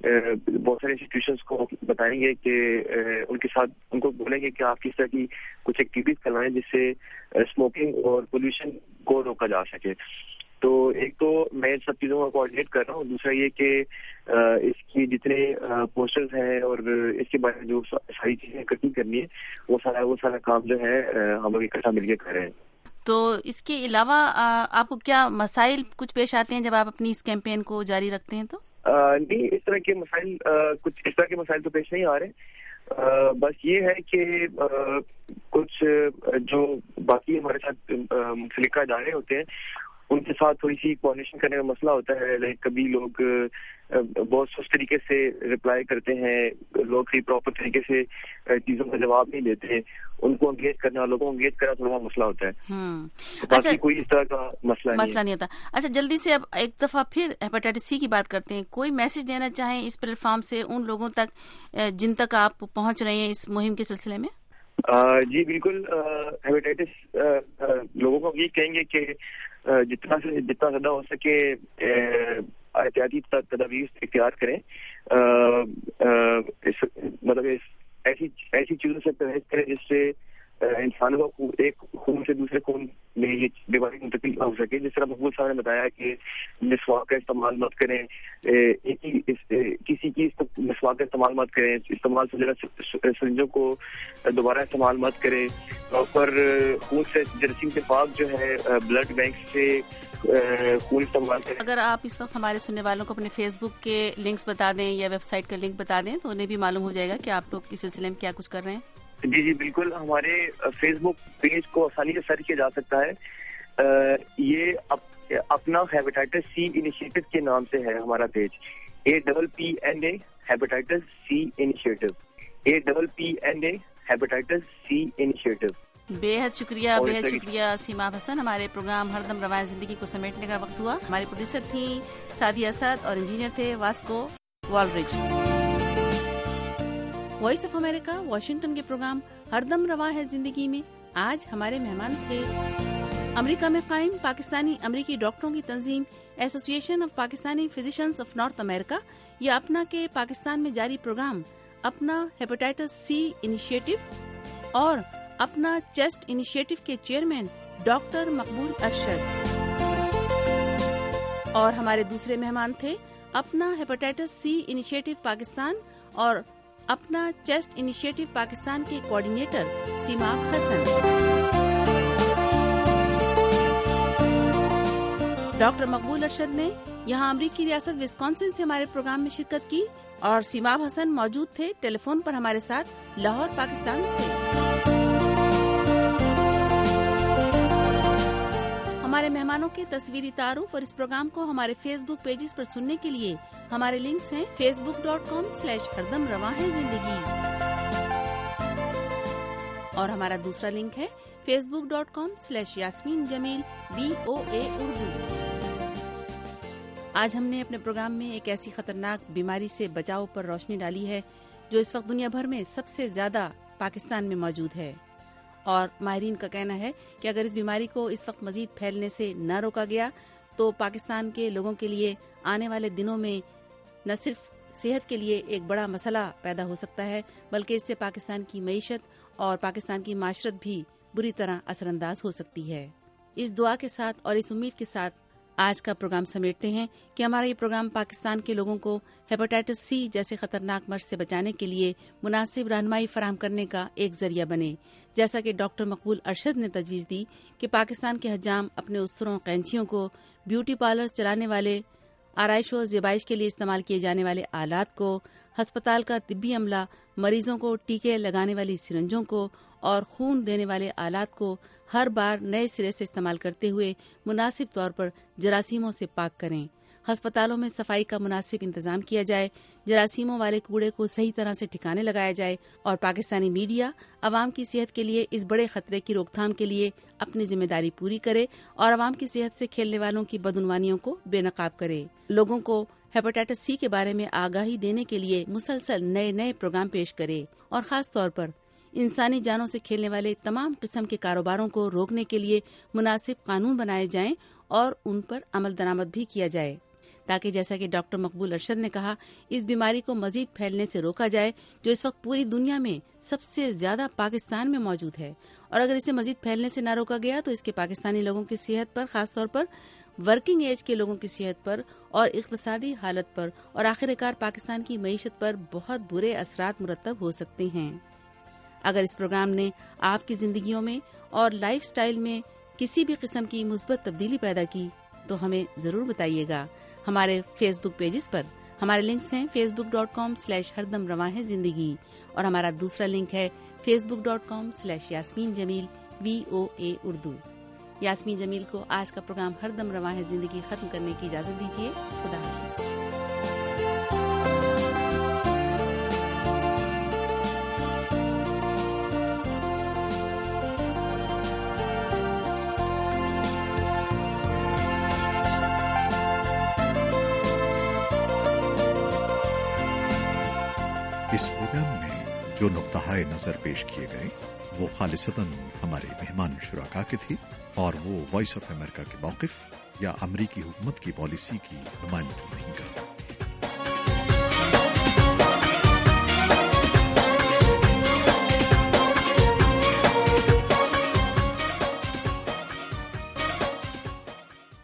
بہت سارے انسٹیٹیوشنس کو بتائیں گے کہ ان کے ساتھ ان کو بولیں گے کہ آپ کس طرح کی کچھ ایکٹیویٹیز کروائیں جس سے اسموکنگ اور پولوشن کو روکا جا سکے. تو ایک تو میں سب چیزوں کو کوآرڈینیٹ کر رہا ہوں, دوسرا یہ کہ اس کی جتنے پوسٹرز ہیں اور اس کے بارے میں جو ساری چیزیں اکٹھی کرنی ہے وہ سارا وہ سارا کام جو ہے ہم لوگ اکٹھا مل کے کر رہے ہیں. تو اس کے علاوہ آپ کو کیا مسائل کچھ پیش آتے ہیں جب آپ اپنی اس کیمپین کو جاری رکھتے ہیں؟ تو نہیں, اس طرح کے مسائل کچھ اس طرح کے مسائل تو پیش نہیں آ رہے. بس یہ ہے کہ کچھ جو باقی ہمارے ساتھ منسلکہ ادارے ہوتے ہیں ان کے ساتھ تھوڑی سی کوآرڈینیشن کرنے کا مسئلہ ہوتا ہے. لائک کبھی لوگ بہت سست طریقے سے رپلائی کرتے ہیں, لوگ کئی پراپر طریقے سے چیزوں کا جواب نہیں دیتے ہیں. ان کو انگیج کرنا, لوگوں کو انگیج کرنا تھوڑا مسئلہ ہوتا ہے. باقی کوئی اس طرح کا مسئلہ مسئلہ نہیں ہوتا. اچھا, جلدی سے اب ایک دفعہ پھر ہیپاٹائٹس سی کی بات کرتے ہیں. کوئی میسج دینا چاہیں اس پلیٹ فارم سے ان لوگوں تک جن تک آپ پہنچ رہے ہیں اس مہم کے سلسلے میں؟ جی بالکل. ہیپاٹائٹس لوگوں کو یہ کہیں گے کہ جتنا سے جتنا زیادہ ہو سکے احتیاطی تدابیر اختیار کریں. مطلب ایسی ایسی چیزوں سے پرہیز کریں جس سے انسانوں کو ایک خون سے دوسرے خون میں یہ بیماری منتقل نہ ہو سکے. جس طرح مقبول صاحب نے بتایا کہ مسواک کا استعمال مت کریں, کسی کی مسواک کا استعمال مت کریں, استعمال سے زیادہ سرنجوں کو دوبارہ استعمال مت کریں. پراپر خون سے جراثیم سے پاک جو ہے بلڈ بینک سے خون استعمال کریں. اگر آپ اس وقت ہمارے سننے والوں کو اپنے فیس بک کے لنکس بتا دیں یا ویب سائٹ کا لنک بتا دیں تو انہیں بھی معلوم ہو جائے گا کہ آپ لوگ اس سلسلے میں کیا کچھ کر رہے ہیں. جی جی بالکل. ہمارے فیس بک پیج کو آسانی سے سرچ کیا جا سکتا ہے. یہ اپنا ہیپاٹائٹس سی انیشیٹو کے نام سے ہے ہمارا page. A double P N A hepatitis C initiative. A double P N A hepatitis C initiative. بے حد شکریہ, بے حد شکریہ سیما حسن. ہمارے پروگرام ہر دم رواں زندگی کو سمیٹنے کا وقت ہوا. ہماری پروڈیوسر تھی سعدیہ اسد اور انجینئر تھے واسکو والرج. وائس آف امریکہ واشنگٹن کے پروگرام ہر دم رواں ہے زندگی میں آج ہمارے مہمان تھے امریکہ میں قائم پاکستانی امریکی ڈاکٹروں کی تنظیم association of Pakistani physicians of North America یا اپنا کے پاکستان میں جاری پروگرام اپنا ہیپاٹائٹس سی انیشیٹو اور اپنا چیسٹ انیشیٹو کے چیئرمین ڈاکٹر مقبول ارشد. اور ہمارے دوسرے مہمان تھے اپنا ہیپاٹائٹس سی انیشیٹو پاکستان اور اپنا چیسٹ انیشیٹو پاکستان کے کوآرڈینیٹر سیما حسن. ڈاکٹر مقبول ارشد نے یہاں امریکی ریاست وسکانسن سے ہمارے پروگرام میں شرکت کی اور سیما حسن موجود تھے ٹیلی فون پر ہمارے ساتھ لاہور پاکستان سے. ہمارے مہمانوں کے تصویری تعارف اور اس پروگرام کو ہمارے فیس بک پیجز پر سننے کے لیے ہمارے لنکس ہیں Facebook dot com slash ہردم رواں ہے زندگی اور ہمارا دوسرا لنک ہے Facebook dot com slash Yasmeen Jamil V O A Urdu. آج ہم نے اپنے پروگرام میں ایک ایسی خطرناک بیماری سے بچاؤ پر روشنی ڈالی ہے جو اس وقت دنیا بھر میں سب سے زیادہ پاکستان میں موجود ہے. اور ماہرین کا کہنا ہے کہ اگر اس بیماری کو اس وقت مزید پھیلنے سے نہ روکا گیا تو پاکستان کے لوگوں کے لیے آنے والے دنوں میں نہ صرف صحت کے لیے ایک بڑا مسئلہ پیدا ہو سکتا ہے بلکہ اس سے پاکستان کی معیشت اور پاکستان کی معاشرت بھی بری طرح اثر انداز ہو سکتی ہے. اس دعا کے ساتھ اور اس امید کے ساتھ آج کا پروگرام سمیٹتے ہیں کہ ہمارا یہ پروگرام پاکستان کے لوگوں کو ہیپاٹائٹس سی جیسے خطرناک مرض سے بچانے کے لیے مناسب رہنمائی فراہم کرنے کا ایک ذریعہ بنے. جیسا کہ ڈاکٹر مقبول ارشد نے تجویز دی کہ پاکستان کے حجام اپنے استروں قینچیوں کو, بیوٹی پارلر چلانے والے آرائش و زیبائش کے لیے استعمال کیے جانے والے آلات کو, ہسپتال کا طبی عملہ مریضوں کو ٹیکے لگانے والی سرنجوں کو اور خون دینے والے آلات کو ہر بار نئے سرے سے استعمال کرتے ہوئے مناسب طور پر جراثیموں سے پاک کریں. ہسپتالوں میں صفائی کا مناسب انتظام کیا جائے, جراثیموں والے کوڑے کو صحیح طرح سے ٹھکانے لگایا جائے اور پاکستانی میڈیا عوام کی صحت کے لیے اس بڑے خطرے کی روک تھام کے لیے اپنی ذمہ داری پوری کرے اور عوام کی صحت سے کھیلنے والوں کی بدعنوانیوں کو بے نقاب کرے. لوگوں کو ہیپاٹائٹس سی کے بارے میں آگاہی دینے کے لیے مسلسل نئے نئے پروگرام پیش کرے اور خاص طور پر انسانی جانوں سے کھیلنے والے تمام قسم کے کاروباروں کو روکنے کے لیے مناسب قانون بنائے جائیں اور ان پر عمل درآمد بھی کیا جائے تاکہ جیسا کہ ڈاکٹر مقبول ارشد نے کہا اس بیماری کو مزید پھیلنے سے روکا جائے جو اس وقت پوری دنیا میں سب سے زیادہ پاکستان میں موجود ہے، اور اگر اسے مزید پھیلنے سے نہ روکا گیا تو اس کے پاکستانی لوگوں کی صحت پر، خاص طور پر ورکنگ ایج کے لوگوں کی صحت پر اور اقتصادی حالت پر اور آخر کار پاکستان کی معیشت پر بہت برے اثرات مرتب ہو سکتے ہیں۔ اگر اس پروگرام نے آپ کی زندگیوں میں اور لائف سٹائل میں کسی بھی قسم کی مثبت تبدیلی پیدا کی تو ہمیں ضرور بتائیے گا۔ ہمارے فیس بک پیجز پر ہمارے لنکس ہیں Facebook dot com slash ہردم رواں ہے زندگی، اور ہمارا دوسرا لنک ہے Facebook dot com slash Yasmeen Jamil V O A Urdu. Yasmeen Jamil کو آج کا پروگرام ہردم رواں ہے زندگی ختم کرنے کی اجازت دیجیے۔ خدا حافظ۔ اس پروگرام میں جو نقطہ نظر پیش کیے گئے وہ خالصتاً ہمارے مہمان شرکا کے تھے اور وہ وائس آف امریکہ کے موقف یا امریکی حکومت کی پالیسی کی نمائندگی نہیں کرتا۔